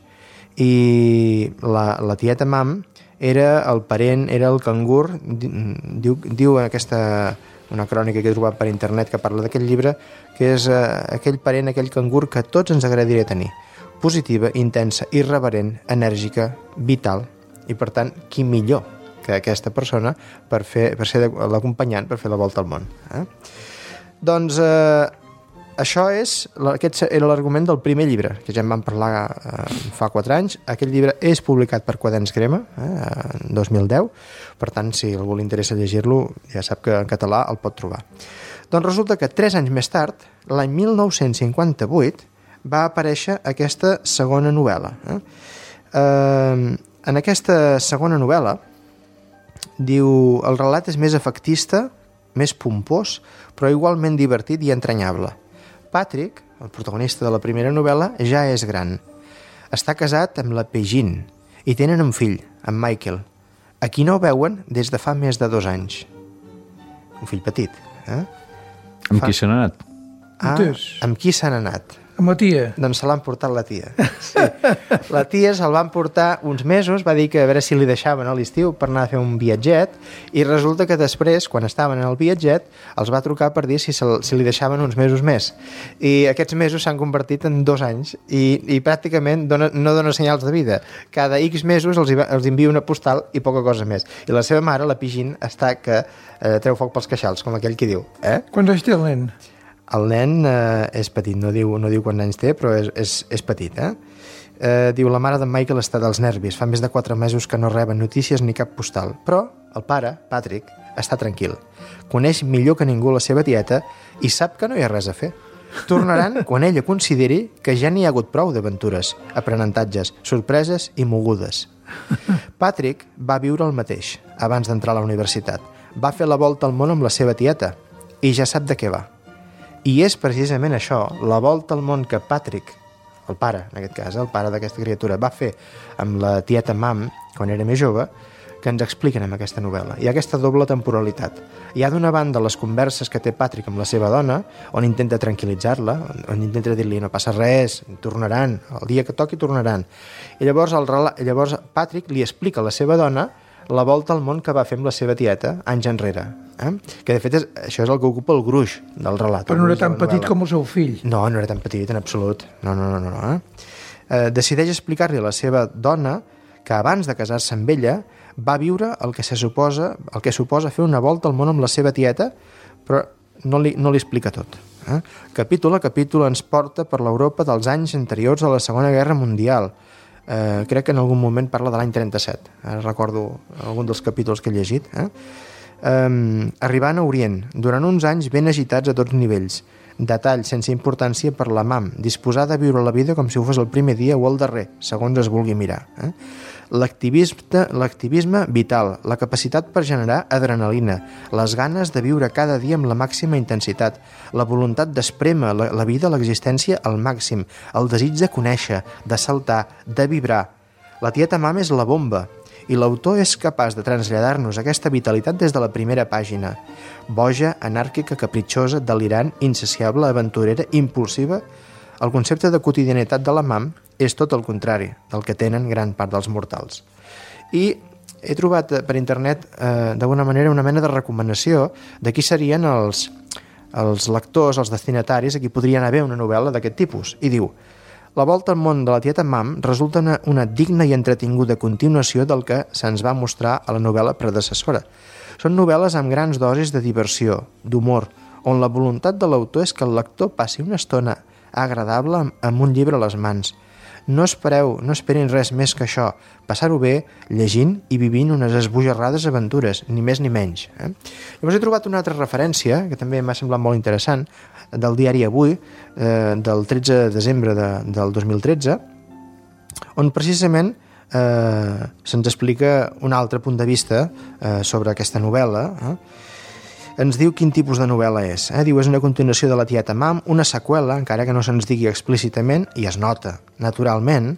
i la, la tieta Mam era el parent, era el cangur, diu, diu aquesta, una crònica que he trobat per internet que parla d'aquest llibre, que és eh, aquell parent, aquell cangur que tots ens agradaria tenir. Positiva, intensa, irreverent, enèrgica, vital, i per tant, qui millor que aquesta persona per, fer, per ser l'acompanyant, per fer la volta al món. Eh? Doncs eh, això és, aquest era l'argument del primer llibre, que ja en vam parlar eh, fa quatre anys. Aquest llibre és publicat per Quaderns Crema, eh, en dos mil deu, per tant, si algú li interessa llegir-lo, ja sap que en català el pot trobar. Doncs resulta que tres anys més tard, l'any mil nou-cents cinquanta-vuit, va aparèixer aquesta segona novel·la. Eh? Eh, en aquesta segona novel·la, diu, el relat és més efectista, més pompós, però igualment divertit i entranyable. Patrick, el protagonista de la primera novel·la, ja és gran. Està casat amb la Pegine i tenen un fill, en Michael, a qui no veuen des de fa més de dos anys. Un fill petit. Eh? Amb fa... qui se n'ha anat? Ah, amb qui se n'ha anat? Amb la tia. Doncs se l'han portat la tia. Sí. La tia se'l van portar uns mesos, va dir que a veure si li deixaven a l'estiu per anar a fer un viatget, i resulta que després, quan estaven en el viatget, els va trucar per dir si, se, si li deixaven uns mesos més. I aquests mesos s'han convertit en dos anys, i, i pràcticament dona, no dona senyals de vida. Cada X mesos els, els envia una postal i poca cosa més. I la seva mare, la Pigin, està que eh, treu foc pels queixals, com aquell qui diu. Eh? Quants anys té el nen? El nen eh, és petit, no diu, no diu quants anys té, però és, és, és petit. Eh? Eh, diu, la mare d'en Michael està dels nervis, fa més de quatre mesos que no reben notícies ni cap postal. Però el pare, Patrick, està tranquil. Coneix millor que ningú la seva tieta i sap que no hi ha res a fer. Tornaran quan ella consideri que ja n'hi ha hagut prou d'aventures, aprenentatges, sorpreses i mogudes. Patrick va viure el mateix abans d'entrar a la universitat. Va fer la volta al món amb la seva tieta i ja sap de què va. I és precisament això, la volta al món que Patrick, el pare, en aquest cas, el pare d'aquesta criatura, va fer amb la tieta Mam, quan era més jove, que ens expliquen en aquesta novel·la. Hi ha aquesta doble temporalitat. Hi ha d'una banda les converses que té Patrick amb la seva dona, on intenta tranquil·litzar-la, on intenta dir-li no passa res, tornaran, el dia que toqui tornaran. I llavors, el, llavors Patrick li explica a la seva dona la volta al món que va fer amb la seva tieta anys enrere. Eh? Que de fet és, això és el que ocupa el gruix del relat. Però no era tan petit com el seu fill. No, no era tan petit en absolut. No, no, no, no. no eh? Eh, decideix explicar-li a la seva dona que abans de casar-se amb ella va viure el que se suposa, el que suposa fer una volta al món amb la seva tieta, però no li, no li explica tot. Eh? Capítol a capítol ens porta per l'Europa dels anys anteriors a la Segona Guerra Mundial. Eh, crec que en algun moment parla de l'any trenta-set. Ara recordo algun dels capítols que he llegit. Eh? Um, arribant a Orient, durant uns anys ben agitats a tots nivells. Detall sense importància per la mam, disposar de viure la vida com si ho fos el primer dia o el darrer, segons es vulgui mirar. Eh? L'activisme, l'activisme vital, la capacitat per generar adrenalina, les ganes de viure cada dia amb la màxima intensitat, la voluntat d'esprémer la, la vida, l'existència al màxim, el desig de conèixer, de saltar, de vibrar. La tieta mam és la bomba, i l'autor és capaç de traslladar-nos aquesta vitalitat des de la primera pàgina. Boja, anàrquica, capritxosa, delirant, insaciable, aventurera, impulsiva. El concepte de quotidianitat de la mam és tot el contrari del que tenen gran part dels mortals. I he trobat per internet eh, d'alguna manera una mena de recomanació de qui serien els, els lectors, els destinataris a qui podrien haver una novel·la d'aquest tipus. I diu: La volta al món de la tieta mam resulta una, una digna i entretinguda continuació del que se'ns va mostrar a la novel·la predecessora. Són novel·les amb grans dosis de diversió, d'humor, on la voluntat de l'autor és que el lector passi una estona agradable amb, amb un llibre a les mans. No espereu, no esperin res més que això, passar-ho bé llegint i vivint unes esbojarrades aventures, ni més ni menys. Eh? Llavors he trobat una altra referència, que també m'ha semblat molt interessant, del diari Avui, eh, del tretze de desembre de, del dos mil tretze, on precisament eh, se'ns explica un altre punt de vista eh, sobre aquesta novel·la. Eh? Ens diu quin tipus de novel·la és. Eh? Diu, és una continuació de la tieta mam, una seqüela, encara que no se'ns digui explícitament, i es nota, naturalment.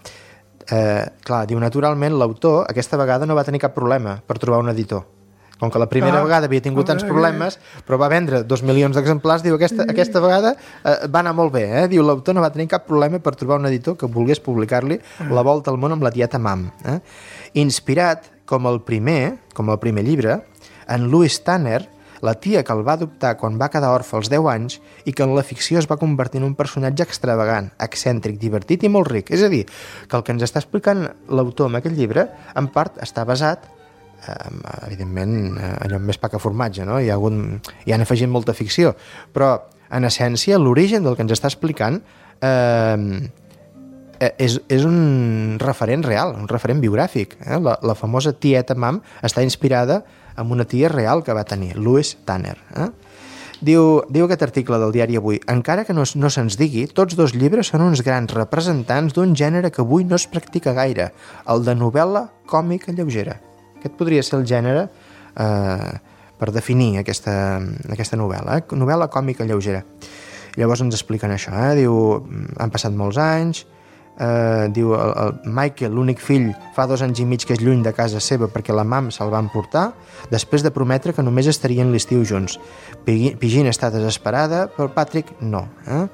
Eh, clar, diu, naturalment, l'autor aquesta vegada no va tenir cap problema per trobar un editor. Com que la primera ah, vegada havia tingut tants problemes, però va vendre dos milions d'exemplars, diu, aquesta, aquesta vegada eh, va anar molt bé. Eh? Diu, l'autor no va tenir cap problema per trobar un editor que volgués publicar-li La volta al món amb la tieta mam. Eh? Inspirat, com el primer, com el primer llibre, en Louise Tanner, la tia que el va adoptar quan va quedar orfe als deu anys i que en la ficció es va convertir en un personatge extravagant, excèntric, divertit i molt ric. És a dir, que el que ens està explicant l'autor en aquest llibre, en part, està basat, eh, evidentment, allò més pa que formatge, no? Hi ha hagut, hi han afegit molta ficció, però, en essència, l'origen del que ens està explicant eh, és, és un referent real, un referent biogràfic. Eh? La, la famosa tieta mam està inspirada amb una tia real que va tenir, Louise Tanner. Eh? Diu, diu aquest article del diari Avui: encara que no, no se'ns digui, tots dos llibres són uns grans representants d'un gènere que avui no es practica gaire, el de novel·la còmica lleugera. Aquest podria ser el gènere eh, per definir aquesta, aquesta novel·la, eh? Novel·la còmica lleugera. Llavors ens expliquen això, eh? Diu, han passat molts anys, Uh, diu, el, el Michael, l'únic fill, fa dos anys i mig que és lluny de casa seva perquè la mam se'l va emportar després de prometre que només estarien l'estiu junts. Pigin està desesperada, però Patrick no. Eh?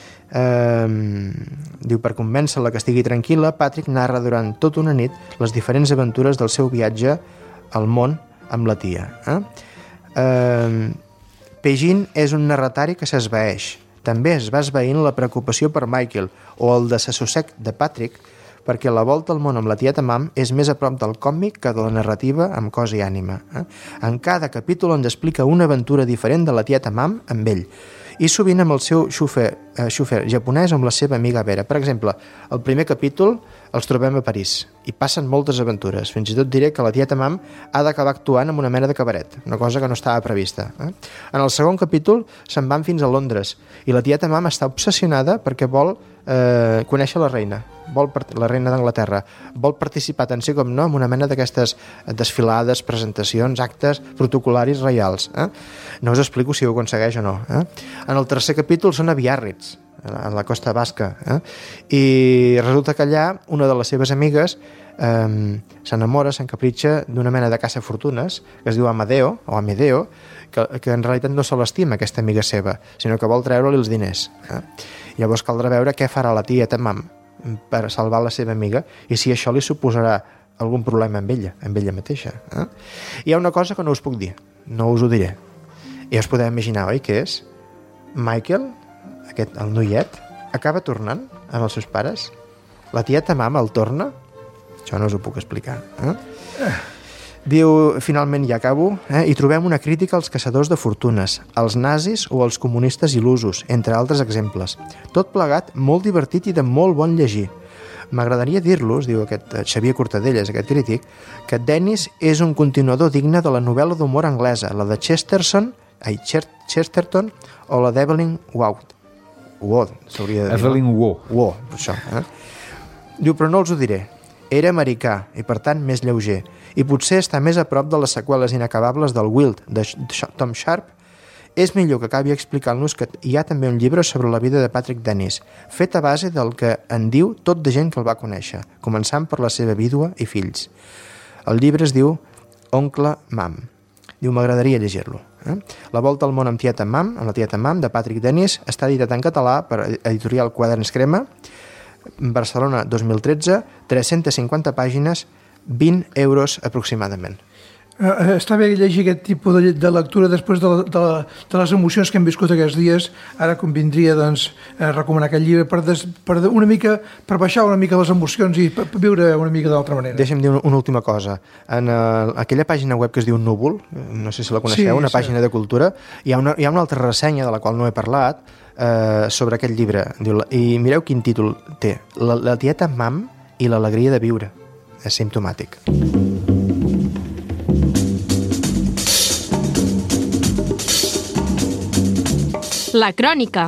Uh, diu, per convèncer-la que estigui tranquil·la, Patrick narra durant tota una nit les diferents aventures del seu viatge al món amb la tia. Eh? Uh, Pigin és un narratari que s'esvaeix. També es va esvaint la preocupació per Michael o el desassossec de Patrick, perquè La volta al món amb la tieta mam és més a prop del còmic que de la narrativa amb cos i ànima. Eh? En cada capítol ens explica una aventura diferent de la tieta mam amb ell, i sovint amb el seu xofer, eh, xofer japonès o amb la seva amiga Vera. Per exemple, el primer capítol els trobem a París i passen moltes aventures. Fins i tot diré que la tieta mam ha d'acabar actuant en una mena de cabaret, una cosa que no estava prevista. Eh? En el segon capítol se'n van fins a Londres i la tieta mam està obsessionada perquè vol eh, conèixer la reina, vol la reina d'Anglaterra, vol participar, tant sí com no, en una mena d'aquestes desfilades, presentacions, actes protocolaris reials. Eh? No us explico si ho aconsegueix o no. Eh? En el tercer capítol són a Biarritz, a la costa basca, eh? I resulta que allà una de les seves amigues eh, s'enamora, s'encapritxa d'una mena de caça-fortunes que es diu Amadeo, o Amedeo, que, que en realitat no se l'estima aquesta amiga seva, sinó que vol treure-li els diners. Eh? Llavors caldrà veure què farà la tieta mam per salvar la seva amiga i si això li suposarà algun problema amb ella, amb ella mateixa. Eh? Hi ha una cosa que no us puc dir, no us ho diré. I us podeu imaginar, oi, què és? Michael, aquest, el noiet, acaba tornant amb els seus pares. La tieta mam el torna. Això no us ho puc explicar. Eh? Diu, finalment ja acabo, eh? I trobem una crítica als caçadors de fortunes, als nazis o als comunistes il·lusos, entre altres exemples. Tot plegat molt divertit i de molt bon llegir. M'agradaria dir-los, diu aquest Xavier Cortadellas, aquest crític, que Dennis és un continuador digne de la novel·la d'humor anglesa, la de Chesterton, ai, Chesterton o la d'Evelyn Waugh. Waugh, s'hauria de dir. Evelyn Waugh. Waugh, això. Eh? Diu, però no els ho diré. Era americà i, per tant, més lleuger. I potser està més a prop de les seqüeles inacabables del Wild, de Tom Sharp. És millor que acabi explicant-nos que hi ha també un llibre sobre la vida de Patrick Dennis, fet a base del que en diu tot de gent que el va conèixer, començant per la seva vídua i fills. El llibre es diu Oncle Mam. Diu, m'agradaria llegir-lo. Eh? La volta al món amb tieta Mam, amb la tieta Mam, de Patrick Dennis, està editat en català per editorial Quaderns Crema, Barcelona dos mil tretze, tres-centes cinquanta pàgines, vint euros aproximadament. Uh, està bé llegir aquest tipus de, de lectura després de, la, de, la, de les emocions que hem viscut aquests dies. Ara convindria doncs, eh, recomanar aquest llibre per, des, per, una mica, per baixar una mica les emocions i per, per viure una mica d'altra manera. Deixa'm dir una, una última cosa. En uh, aquella pàgina web que es diu Núvol, no sé si la coneixeu, sí, una sí. pàgina de cultura, hi ha, una, hi ha una altra ressenya de la qual no he parlat eh, sobre aquest llibre. Diu, i mireu quin títol té. La, la tieta Mam i l'alegria de viure. És simptomàtic. La crònica.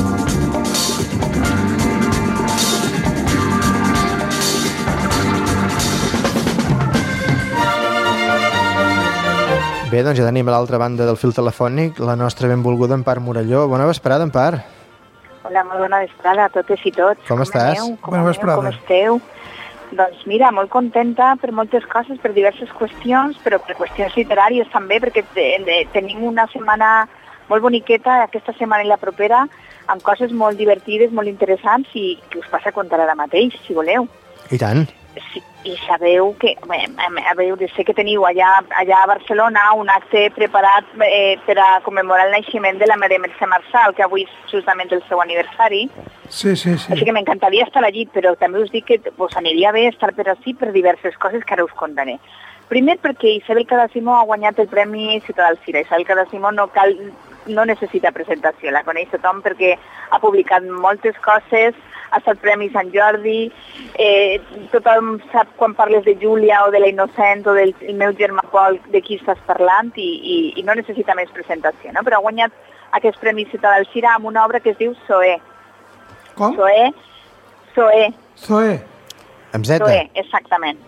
Bé, doncs ja tenim a l'altra banda del fil telefònic la nostra benvolguda Empar Morelló. Bona vesprada, Empar. Hola, molt bona vesprada a totes i tots. Com, com estàs? Aneu? Com bona vesprada. Com esteu? Doncs mira, molt contenta per moltes coses, per diverses qüestions, però per qüestions literàries també, perquè tenim una setmana molt boniqueta aquesta setmana i la propera, amb coses molt divertides, molt interessants i que us passa a contar ara mateix, si voleu. I tant. Sí, i sabeu que, a veure, sé que teniu allà, allà a Barcelona un acte preparat eh, per a commemorar el naixement de la Maria Mercè Marçal, que avui és justament el seu aniversari. Sí, sí, sí. Així que m'encantaria estar allí, però també us dic que us aniria bé estar per ací per diverses coses que ara us contaré. Primer perquè Isabel Cadasimo ha guanyat el Premi Ciutadà Alzira. Isabel Cadasimo no cal... no necessita presentació, la coneix tothom perquè ha publicat moltes coses, ha estat Premi Sant Jordi, eh, tothom sap quan parles de Júlia o de la Innocent o del meu germà Pol de qui estàs parlant i, i, i no necessita més presentació, no? Però ha guanyat aquest Premi Ciutadà Alzira amb una obra que es diu Zoé. Com? Zoé. Zoé. Zoé. Amb Z? Zoé, exactament.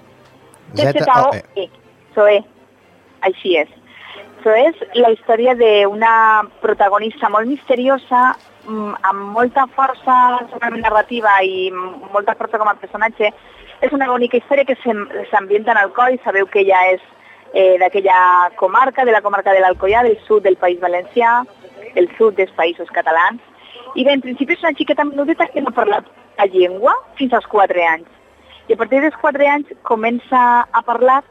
Z O E. Zoé. Així és. Això és la història d'una protagonista molt misteriosa, amb molta força narrativa i molta força com a personatge. És una bonica història que s'ambienta en Alcoi, sabeu que ella és eh, d'aquella comarca, de la comarca de l'Alcoià, del sud del País Valencià, del sud dels Països Catalans. I bé, en principi és una xiqueta menudeta que no ha parlat la llengua fins als quatre anys. I a partir dels quatre anys comença a parlar.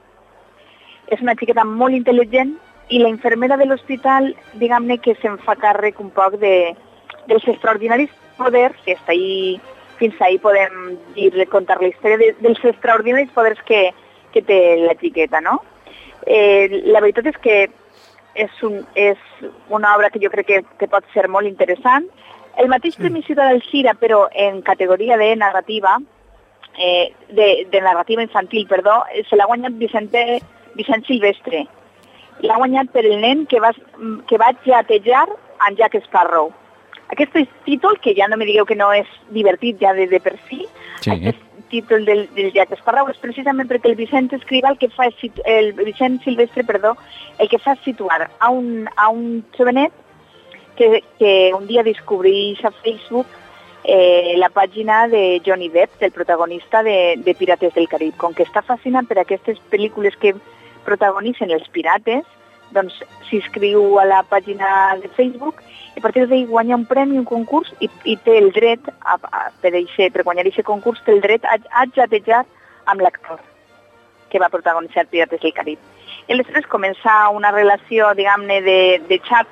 És una xiqueta molt intel·ligent i la infermera de l'hospital, diguem-ne que se'n fa càrrec un poc de, dels extraordinaris poders, que està ahí, fins ahí podem dir, contar la història de, dels extraordinaris poders que, que té la xiqueta, no? Eh, la veritat és que és, un, és una obra que jo crec que, que pot ser molt interessant. El mateix Premi Ciutadà Alzira, però en categoria de narrativa, eh, de, de narrativa infantil, perdó, se l'ha guanyat Vicente, Vicent Silvestre. L'ha guanyat per el nen que va, que va jatejar en Jack Sparrow. Aquest títol, que ja no me digueu que no és divertit ja de, de per si, sí. Aquest títol del, del Jack Sparrow és precisament perquè el Vicent Escrivà, el que fa és, el Vicent Silvestre, perdó, el que fa és situar a un, a un jovenet que, que un dia descobreix a Facebook eh, la pàgina de Johnny Depp, del protagonista de, de Pirates del Carib. Com que està fascinat per aquestes pel·lícules que protagonitzen els pirates, doncs s'inscriu a la pàgina de Facebook i a partir d'ahir guanya un premi, un concurs i, i té el dret, a, a, per, eixe, per guanyar aquest concurs, té el dret a, a jatejar amb l'actor que va protagonitzar Pirates del Carib. I després comença una relació, diguem-ne, de, de xat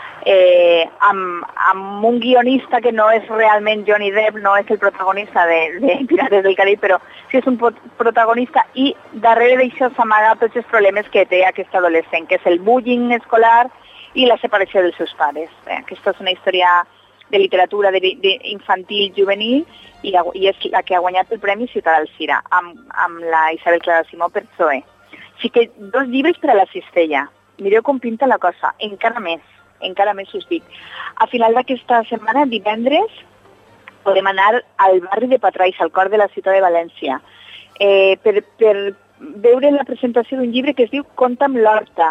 eh, amb, amb un guionista que no és realment Johnny Depp, no és el protagonista de, de Pirates del Carib, però sí és un protagonista i darrere d'això s'amaga tots els problemes que té aquest adolescent, que és el bullying escolar i la separació dels seus pares. Eh, aquesta és una història de literatura de, de infantil, juvenil, i, i és la que ha guanyat el Premi Ciutadà Alzira, amb, amb la Isabel Cadasimo per Zoé. Així que dos llibres per a la cistella. Mireu com pinta la cosa, encara més. encara més us dic. A final d'aquesta setmana, divendres, podem anar al barri de Patrais, al cor de la ciutat de València, eh, per, per veure la presentació d'un llibre que es diu Conta amb l'Horta.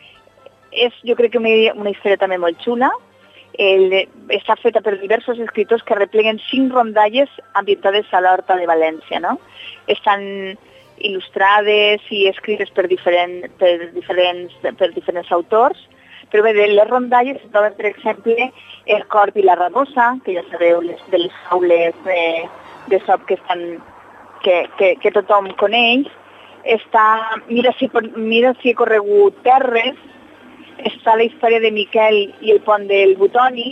És, jo crec que una, una història també molt xula. El, està feta per diversos escriptors que repleguen cinc rondalles ambientades a l'Horta de València, no? Estan il·lustrades i escrites per, diferent, per, diferents, per diferents autors, però bé, de les rondalles es troben, per exemple, el Corb i la Rabosa, que ja sabeu, les, de les faules de, de sop que, estan, que, que, que tothom coneix. Està Mira si, mira si he corregut terres, està la història de Miquel i el pont del Butoni,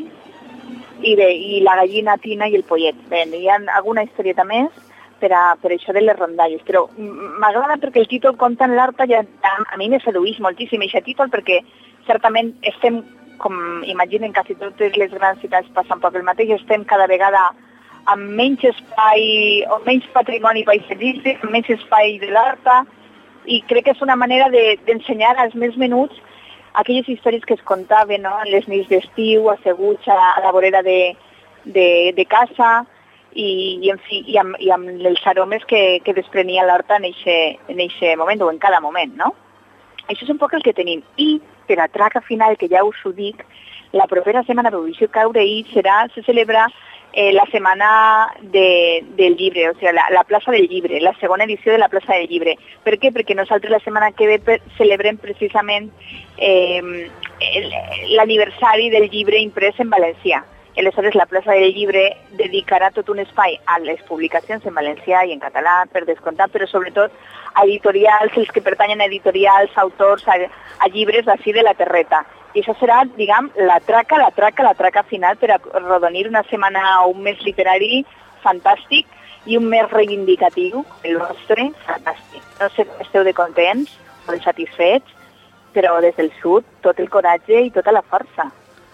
i, bé, i la gallina Tina i el pollet. Bé, hi ha alguna historieta més per, a, per això de les rondalles, però m'agrada perquè el títol Conta en l'Horta ja, a mi me seduís moltíssim aquest títol, perquè certament estem, com imaginen quasi totes les grans ciutats passa un poc el mateix, estem cada vegada amb menys espai o menys patrimoni paisatgístic, amb menys espai de l'horta, i crec que és una manera d'ensenyar de, als més menuts aquelles històries que es contaven, no? En les nits d'estiu, asseguts a, a la vorera de, de, de casa, i, i, en fi, i, amb, i amb els aromes que, que desprenia l'horta en aquest moment, o en cada moment, no? Això és un poc el que tenim. I per a traca final, que ja us ho dic, la propera setmana de Provisió Caure i serà, se celebra eh, la setmana de, del llibre, o sigui, la, la plaça del llibre, la segona edició de la plaça del llibre. Per què? Perquè nosaltres la setmana que ve per, celebrem precisament eh, l'aniversari del llibre imprès en valencià. Aleshores, la plaça del llibre dedicarà tot un espai a les publicacions en valencià i en català, per descomptat, però sobretot a editorials, els que pertanyen a editorials, autors, a, a llibres d'ací de la terreta. I això serà, diguem, la traca, la traca, la traca final per a rodonir una setmana o un mes literari fantàstic i un mes reivindicatiu, el vostre, fantàstic. No sé si esteu de contents, molt satisfets, però des del sud tot el coratge i tota la força.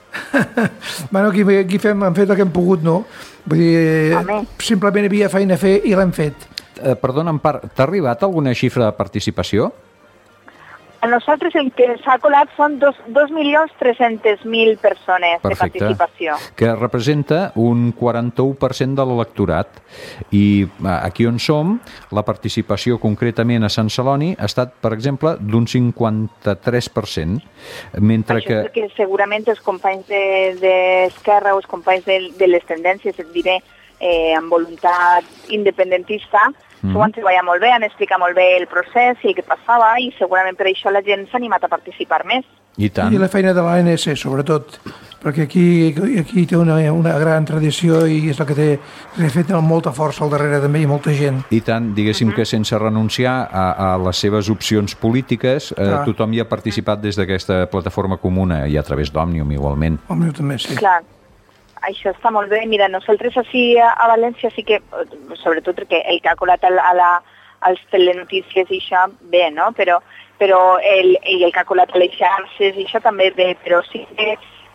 Bueno, aquí, aquí fem, hem fet el que hem pogut, no? Vull dir, Home. simplement hi havia feina a fer i l'hem fet. Eh, perdona, Empar, t'ha arribat alguna xifra de participació? A nosaltres el que s'ha colat són dos milions tres-cents mil persones Perfecte. de participació. Que representa un quaranta-u per cent de l'electorat. I aquí on som, la participació concretament a Sant Celoni ha estat, per exemple, d'un cinquanta-tres per cent. Mentre Això que... és perquè segurament els companys d'Esquerra de, o els companys de, de les tendències, et diré, eh, amb voluntat independentista, s'ho han treballat molt bé, han explicat molt bé el procés i el que passava, i segurament per això la gent s'ha animat a participar més. I tant. I la feina de l'A N C, sobretot, perquè aquí, aquí té una, una gran tradició i és la que té, té fet amb molta força al darrere també i molta gent. I tant, diguéssim uh-huh. que sense renunciar a, a les seves opcions polítiques, eh, tothom hi ha participat des d'aquesta plataforma comuna i a través d'Òmnium igualment. Òmnium també, sí. Clar. Això està molt bé. Mira, nosaltres així a, a València sí que, sobretot perquè el que ha colat a la, a la, als telenotícies i això, bé, no? Però, però el, el que ha colat a les xarxes i això també bé, però sí que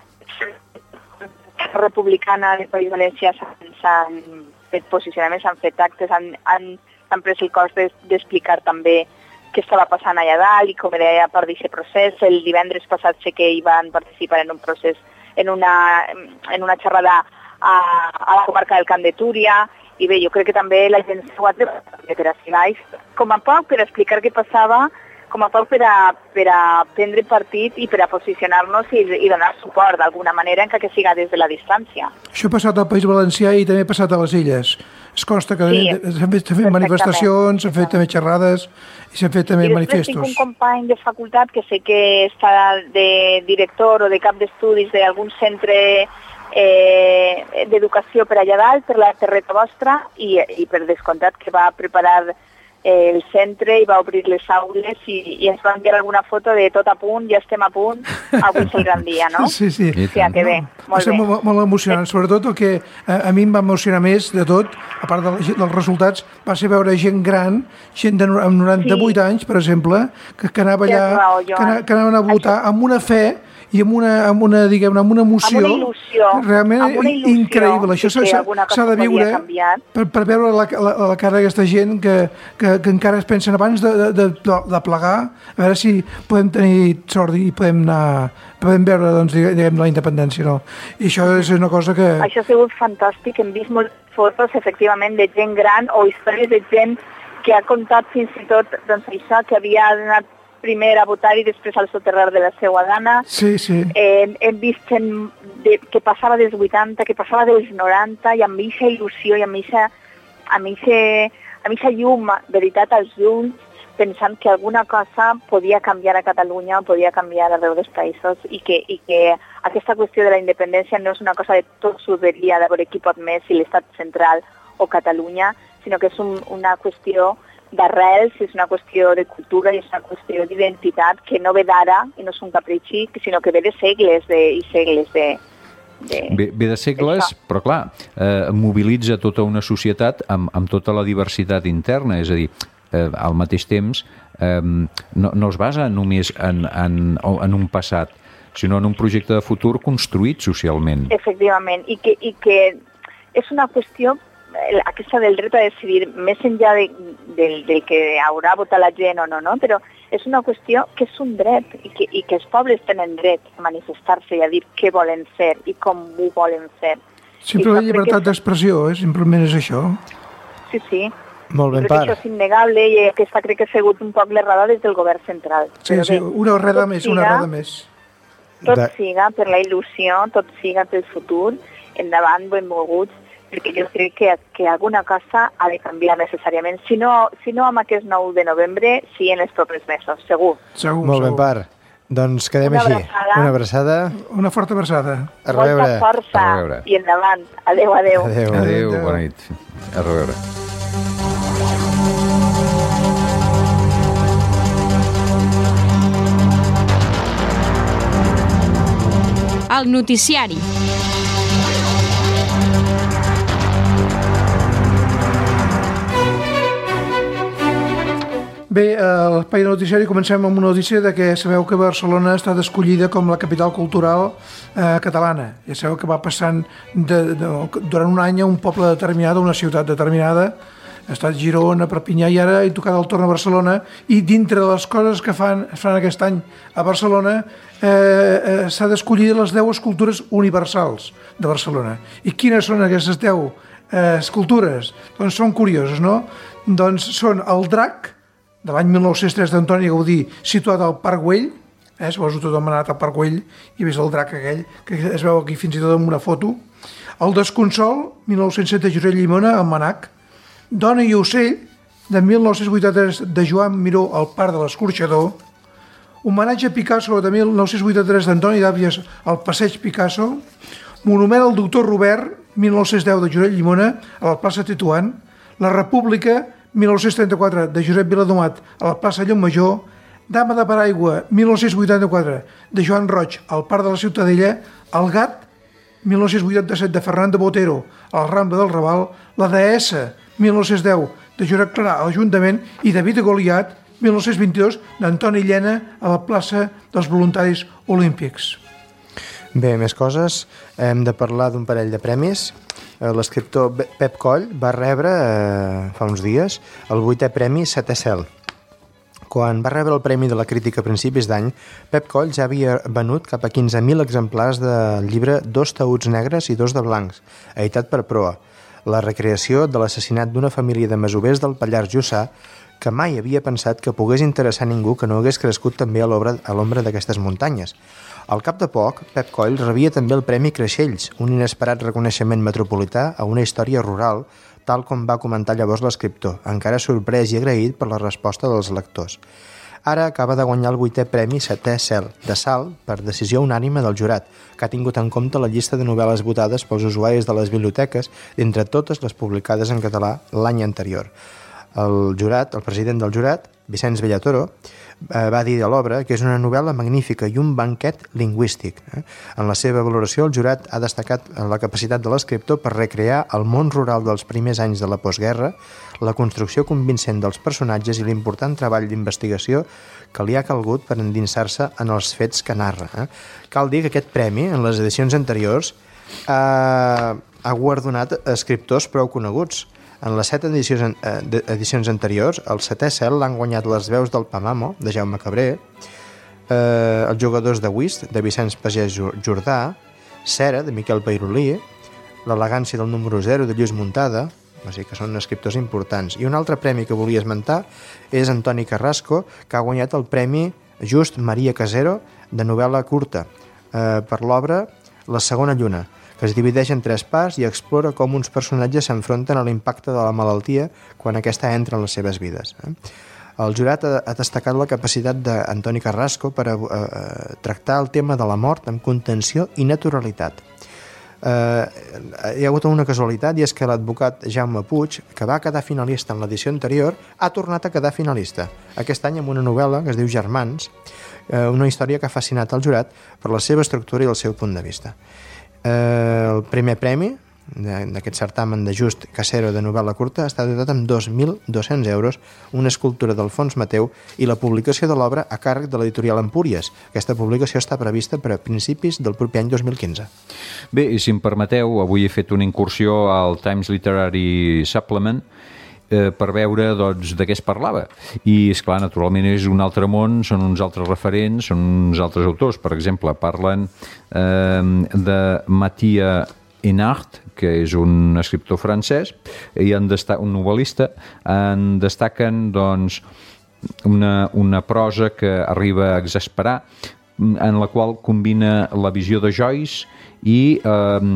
la republicana del País Valencià s'han fet posicionaments, s'han fet actes, han, han, han pres el cost d'explicar també què estava passant allà dalt i com era part d'aquest procés. El divendres passat sé que hi van participar en un procés en una, en una xerrada a, a la comarca del Camp de Túria, i bé, jo crec que també la gent s'ho ha treballat per a Silaix, com a poc per explicar què passava, com a poc per a, per a prendre partit i per a posicionar-nos i, i donar suport d'alguna manera, encara que siga des de la distància. Això ha passat al País Valencià i també ha passat a les Illes. Es consta que sí, s'han fet, fet manifestacions, s'han fet també xerrades i s'han fet també I manifestos. I després tinc un company de facultat que sé que està de director o de cap d'estudis d'algun centre eh, d'educació per allà dalt, per la terreta vostra, i, i per descomptat que va preparar eh, el centre i va obrir les aules i, i ens va enviar alguna foto de tot a punt, ja estem a punt, avui és el gran dia, no? Sí, sí. O sigui, que bé, molt bé. Molt, molt emocionant, sobretot el que a, a mi em va emocionar més de tot, a part de, dels resultats, va ser veure gent gran, gent de, amb noranta-vuit sí. anys, per exemple, que, que, anava allà, raó, que, que anaven a votar amb una fe i amb una, amb una, diguem, amb una emoció, amb una il·lusió, realment amb una il·lusió increïble. Això s'ha de viure per, per veure la, la, la cara d'aquesta gent que, que, que encara es pensen abans de, de, de, de plegar, a veure si podem tenir sort i podem anar, podem veure, doncs, diguem, la independència, no? I això és una cosa que... Això ha sigut fantàstic, hem vist moltes fotos, efectivament, de gent gran o històries de gent que ha contat fins i tot, doncs, això, que havia anat primer a votar i després al soterrar de la seva dana. Sí, sí. Eh, hem vist gent de, que passava dels vuitanta, que passava dels noranta, i amb aquesta il·lusió i amb aquesta amb eixe, amb eixa llum, veritat, als ulls, pensant que alguna cosa podia canviar a Catalunya o podia canviar arreu dels països i que, i que aquesta qüestió de la independència no és una cosa de tot suderia de veure qui pot més, si l'estat central o Catalunya, sinó que és un, una qüestió d'arrels, és una qüestió de cultura i és una qüestió d'identitat que no ve d'ara i no és un caprici, sinó que ve de segles de, i segles de... de ve, ve de segles, això. Però clar, eh, mobilitza tota una societat amb, amb tota la diversitat interna, és a dir, eh, al mateix temps eh, no, no es basa només en, en, en un passat, sinó en un projecte de futur construït socialment. Efectivament, i que, i que és una qüestió aquesta del dret a decidir, més enllà de, de, de que haurà votat la gent o no, no, però és una qüestió que és un dret i que, i que els pobles tenen dret a manifestar-se i a dir què volen fer i com ho volen fer. Sempre la llibertat que... d'expressió, eh? Simplement és això. Sí, sí. Molt ben part. Això és innegable i aquesta crec que ha sigut un poc l'errada des del govern central. Sí, sí, una errada més, una errada més. Tot de... siga per la il·lusió, tot siga pel futur, endavant, benvolguts, perquè jo crec que, que alguna cosa ha de canviar necessàriament. Si no, si no amb aquest nou de novembre, sí en els propers mesos, segur. Segur, Molt segur. ben part. Doncs quedem una així. Abraçada. Una abraçada. Una forta abraçada. A reveure. Molta força a reveure. I endavant. Adéu, adéu. Adéu, adéu, adéu. Bona nit. A reveure. El noticiari. Bé, a l'espai de noticiari comencem amb una notícia de que sabeu que Barcelona ha estat escollida com la capital cultural eh, catalana. Ja sabeu que va passant de, de, durant un any a un poble determinat, a una ciutat determinada, ha estat Girona, Perpinyà, i ara he tocat el torn a Barcelona, i dintre de les coses que fan, es fan aquest any a Barcelona eh, eh, s'ha d'escollir les deu escultures universals de Barcelona. I quines són aquestes deu eh, escultures? Doncs són curioses, no? Doncs són el drac, de l'any mil nou-cents tres d'Antoni Gaudí, situat al Parc Güell, eh, suposo que tothom ha anat al Parc Güell i ha vist el drac aquell, que es veu aquí fins i tot en una foto. El Desconsol, mil nou-cents set de Josep Llimona, al Manac. Dona i ocell, de mil nou-cents vuitanta-tres de Joan Miró, al Parc de l'Escorxador. Homenatge a Picasso, de mil nou-cents vuitanta-tres d'Antoni Dàvies, al Passeig Picasso. Monument al doctor Robert, mil nou-cents deu de Josep Llimona, a la plaça Tetuan. La República, mil nou-cents trenta-quatre de Josep Viladomat, a la plaça Llomajor. Dama de Paraigua, mil nou-cents vuitanta-quatre de Joan Roig, al Parc de la Ciutadella. El Gat, mil nou-cents vuitanta-set de Fernando Botero, a la Rambla del Raval. La Deessa, mil nou-cents deu de Josep Clarà, a l'Ajuntament. I David de Goliat, mil nou-cents vint-i-dos d'Antoni Llena, a la plaça dels Voluntaris Olímpics. Bé, més coses. Hem de parlar d'un parell de premis. L'escriptor Pep Coll va rebre, eh, fa uns dies, el vuitè premi Setè Cel. Quan va rebre el Premi de la Crítica a principis d'any, Pep Coll ja havia venut cap a quinze mil exemplars del llibre Dos taüts negres i dos de blancs, editat per Proa, la recreació de l'assassinat d'una família de masovers del Pallars Jussà que mai havia pensat que pogués interessar ningú que no hagués crescut també a l'ombra d'aquestes muntanyes. Al cap de poc, Pep Coll rebia també el Premi Creixells, un inesperat reconeixement metropolità a una història rural, tal com va comentar llavors l'escriptor, encara sorprès i agraït per la resposta dels lectors. Ara acaba de guanyar el vuitè premi Setè Cel, de Salt, per decisió unànime del jurat, que ha tingut en compte la llista de novel·les votades pels usuaris de les biblioteques d'entre totes les publicades en català l'any anterior. El jurat, el president del jurat, Vicenç Bellatoro, eh, va dir de l'obra que és una novel·la magnífica i un banquet lingüístic. Eh? En la seva valoració, el jurat ha destacat la capacitat de l'escriptor per recrear el món rural dels primers anys de la postguerra, la construcció convincent dels personatges i l'important treball d'investigació que li ha calgut per endinsar-se en els fets que narra. Eh? Cal dir que aquest premi, en les edicions anteriors, eh, ha guardonat escriptors prou coneguts. En les set edicions, eh, edicions anteriors, el setè cel l'han guanyat Les veus del Pamamo, de Jaume Cabré, eh, Els jugadors de whist, de Vicenç Pagès Jordà, Cera, de Miquel Peirolí, L'elegància del número zero, de Lluís Muntada, o sigui que són escriptors importants. I un altre premi que volia esmentar és Antoni Carrasco, que ha guanyat el premi Just Maria Casero de novel·la curta eh, per l'obra La segona lluna, que es divideix en tres parts i explora com uns personatges s'enfronten a l'impacte de la malaltia quan aquesta entra en les seves vides. Eh? El jurat ha, ha destacat la capacitat d'Antoni Carrasco per a, a, a tractar el tema de la mort amb contenció i naturalitat. Eh, hi ha hagut una casualitat, i és que l'advocat Jaume Puig, que va quedar finalista en l'edició anterior, ha tornat a quedar finalista aquest any amb una novel·la que es diu Germans, eh, una història que ha fascinat el jurat per la seva estructura i el seu punt de vista. Eh, el primer premi d'aquest certamen de Just Casero de novel·la curta està dotat amb dos mil dos-cents euros, una escultura d'Alfons Mateu i la publicació de l'obra a càrrec de l'editorial Empúries. Aquesta publicació està prevista per a principis del proper any dos mil quinze. Bé, i si em permeteu, avui he fet una incursió al Times Literary Supplement eh, per veure doncs, de què es parlava. I, esclar, naturalment és un altre món, són uns altres referents, són uns altres autors. Per exemple, parlen eh, de Mattia Enart, que és un escriptor francès, i en desta- un novel·lista, en destaquen doncs, una, una prosa que arriba a exasperar, en la qual combina la visió de Joyce i eh,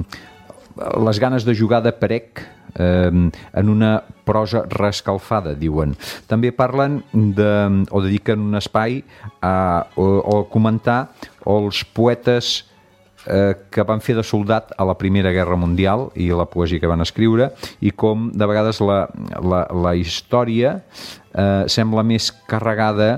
les ganes de jugar de Perec eh, en una prosa reescalfada, diuen. També parlen de, o dediquen un espai a, o, o comentar els poetes eh, que van fer de soldat a la Primera Guerra Mundial i la poesia que van escriure, i com de vegades la, la, la història eh, sembla més carregada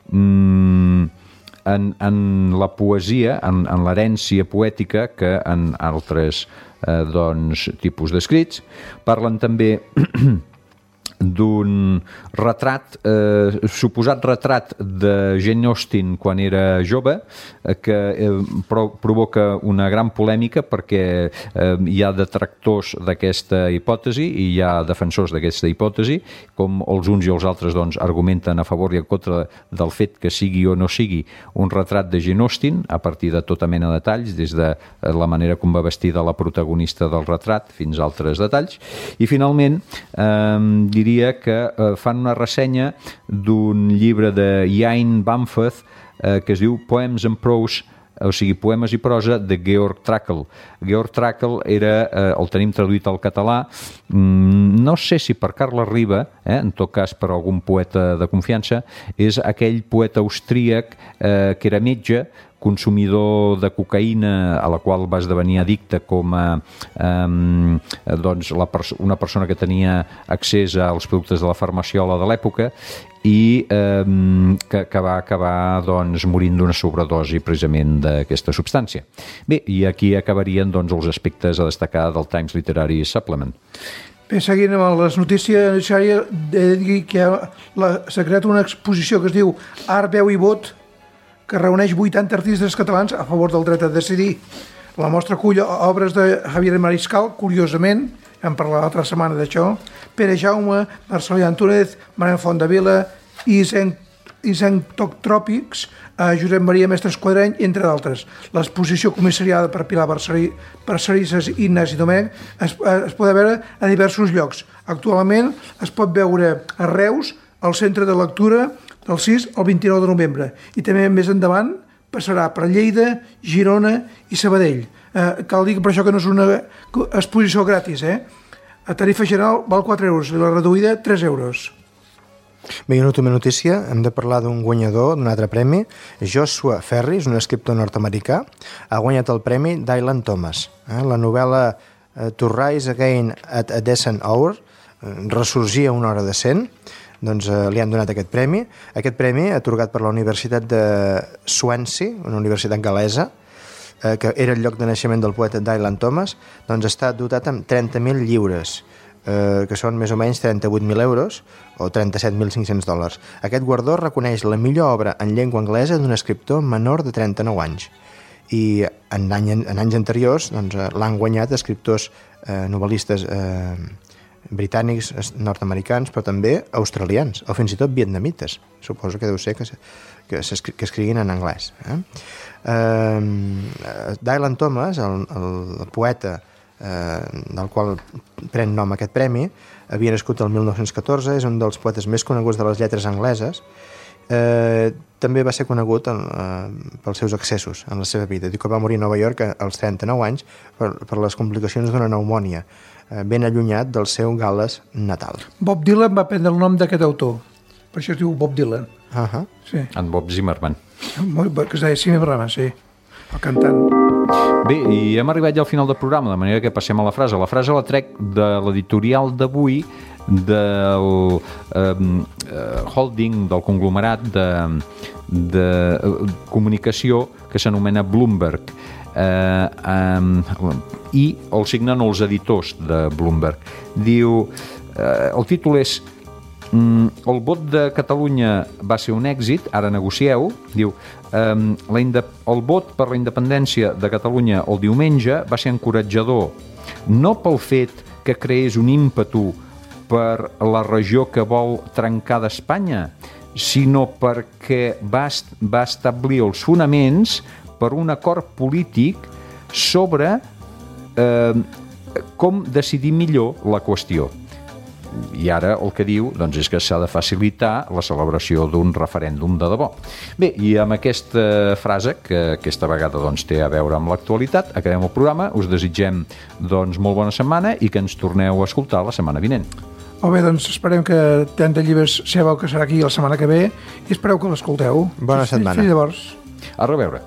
mm, en, en la poesia, en, en l'herència poètica, que en altres eh, doncs, tipus d'escrits. Parlen també d'un retrat, eh, suposat retrat de Jane Austen quan era jove, eh, que eh, pro provoca una gran polèmica perquè eh, hi ha detractors d'aquesta hipòtesi i hi ha defensors d'aquesta hipòtesi, com els uns i els altres doncs, argumenten a favor i en contra del fet que sigui o no sigui un retrat de Jane Austen, a partir de tota mena de detalls, des de la manera com va vestida la protagonista del retrat fins a altres detalls. I finalment, eh, diria que eh, fan una ressenya d'un llibre de Iain Banff eh, que es diu Poems and Prose, o sigui, poemes i prosa, de Georg Trakl. Georg Trakl era, eh, el tenim traduït al català, mm, no sé si per Carles Riba, eh, en tot cas per algun poeta de confiança, és aquell poeta austríac eh, que era metge, consumidor de cocaïna, a la qual va esdevenir addicte com a um, doncs la pers una persona que tenia accés als productes de la farmaciola de l'època i um, que, que va acabar doncs, morint d'una sobredosi precisament d'aquesta substància. Bé, i aquí acabarien doncs, els aspectes a destacar del Times Literary Supplement. Bé, seguint amb les notícies necessàries, he de dir que s'ha creat una exposició que es diu Art, Veu i Vot, que reuneix vuitanta artistes catalans a favor del dret a decidir. La mostra acull obres de Javier Mariscal, curiosament, hem parlat l'altra setmana d'això, Pere Jaume, Marcelí Antúnez, Manuel Fondavila, Isentòpics, Josep Maria Mestre Esquadreny, entre d'altres. L'exposició comissariada per Pilar Parcerisses i Ignasi Domènech es, es pot veure a diversos llocs. Actualment es pot veure a Reus, al Centre de Lectura, del sis al vint-i-nou de novembre, i també més endavant passarà per Lleida, Girona i Sabadell. Eh, cal dir per això que no és una exposició gratis, eh? A tarifa general val quatre euros i la reduïda tres euros. Bé, i una última notícia, hem de parlar d'un guanyador d'un altre premi. Joshua Ferris, un escriptor nord-americà, ha guanyat el premi Dylan Thomas. Eh? La novel·la uh, To Rise Again at a Decent Hour, uh, ressorgir a una hora decent, doncs eh, li han donat aquest premi. Aquest premi, atorgat per la Universitat de Swansea, una universitat galesa, eh, que era el lloc de naixement del poeta Dylan Thomas, doncs està dotat amb trenta mil lliures, eh, que són més o menys trenta-vuit mil euros o trenta-set mil cinc-cents dòlars. Aquest guardó reconeix la millor obra en llengua anglesa d'un escriptor menor de trenta-nou anys. I en, any, en anys anteriors doncs, l'han guanyat escriptors eh, novel·listes eh, britànics, nord-americans, però també australians, o fins i tot vietnamites. Suposo que deu ser que, que, que escriguin en anglès. Eh? Eh, Dylan Thomas, el, el poeta eh, del qual pren nom aquest premi, havia nascut el mil nou-cents catorze, és un dels poetes més coneguts de les lletres angleses. Eh, també va ser conegut en, eh, pels seus excessos en la seva vida. Diu que va morir a Nova York als trenta-nou anys per, per les complicacions d'una pneumònia, eh, ben allunyat del seu Gal·les natal. Bob Dylan va prendre el nom d'aquest autor, per això es diu Bob Dylan. Uh-huh. Sí. En Bob Zimmerman. Que es deia Zimmerman, sí, el cantant. Bé, i hem arribat ja al final del programa, de manera que passem a la frase. La frase la trec de l'editorial d'avui, del eh, holding, del conglomerat de, de comunicació que s'anomena Bloomberg. Eh, eh, I el signen els editors de Bloomberg. Diu, eh, el títol és el vot de Catalunya va ser un èxit, ara negocieu. Diu, eh, la indep- el vot per la independència de Catalunya el diumenge va ser encoratjador, no pel fet que creés un ímpetu per la regió que vol trencar d'Espanya, sinó perquè va, est- va establir els fonaments per un acord polític sobre eh, com decidir millor la qüestió. I ara el que diu doncs, és que s'ha de facilitar la celebració d'un referèndum de debò. Bé, i amb aquesta frase, que aquesta vegada doncs, té a veure amb l'actualitat, acabem el programa. Us desitgem doncs, molt bona setmana i que ens torneu a escoltar la setmana vinent. Molt bé, doncs esperem que trenta llibres sabeu que serà aquí la setmana que ve i espereu que l'escolteu. Bona setmana. Fins llavors. A reveure.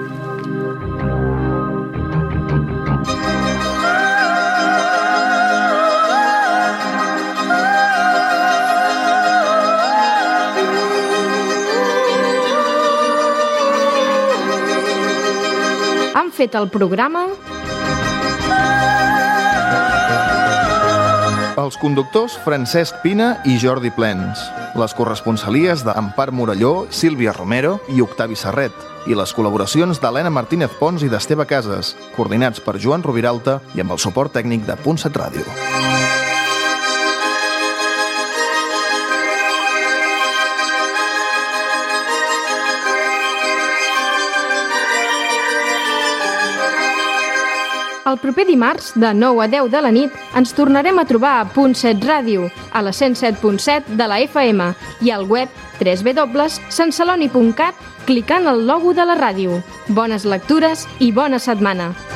Han fet el programa Els conductors Francesc Pina i Jordi Plens. Les corresponsalies d'Empar Morelló, Sílvia Romero i Octavi Serret. I les col·laboracions d'Helena Martínez Pons i d'Esteve Casas, coordinats per Joan Rubiralta i amb el suport tècnic de Punt set Ràdio. El proper dimarts, de nou a deu de la nit, ens tornarem a trobar a Punt set Ràdio, a la cent set punt set de la F M i al web w w w punt sanceloni punt cat clicant el logo de la ràdio. Bones lectures i bona setmana!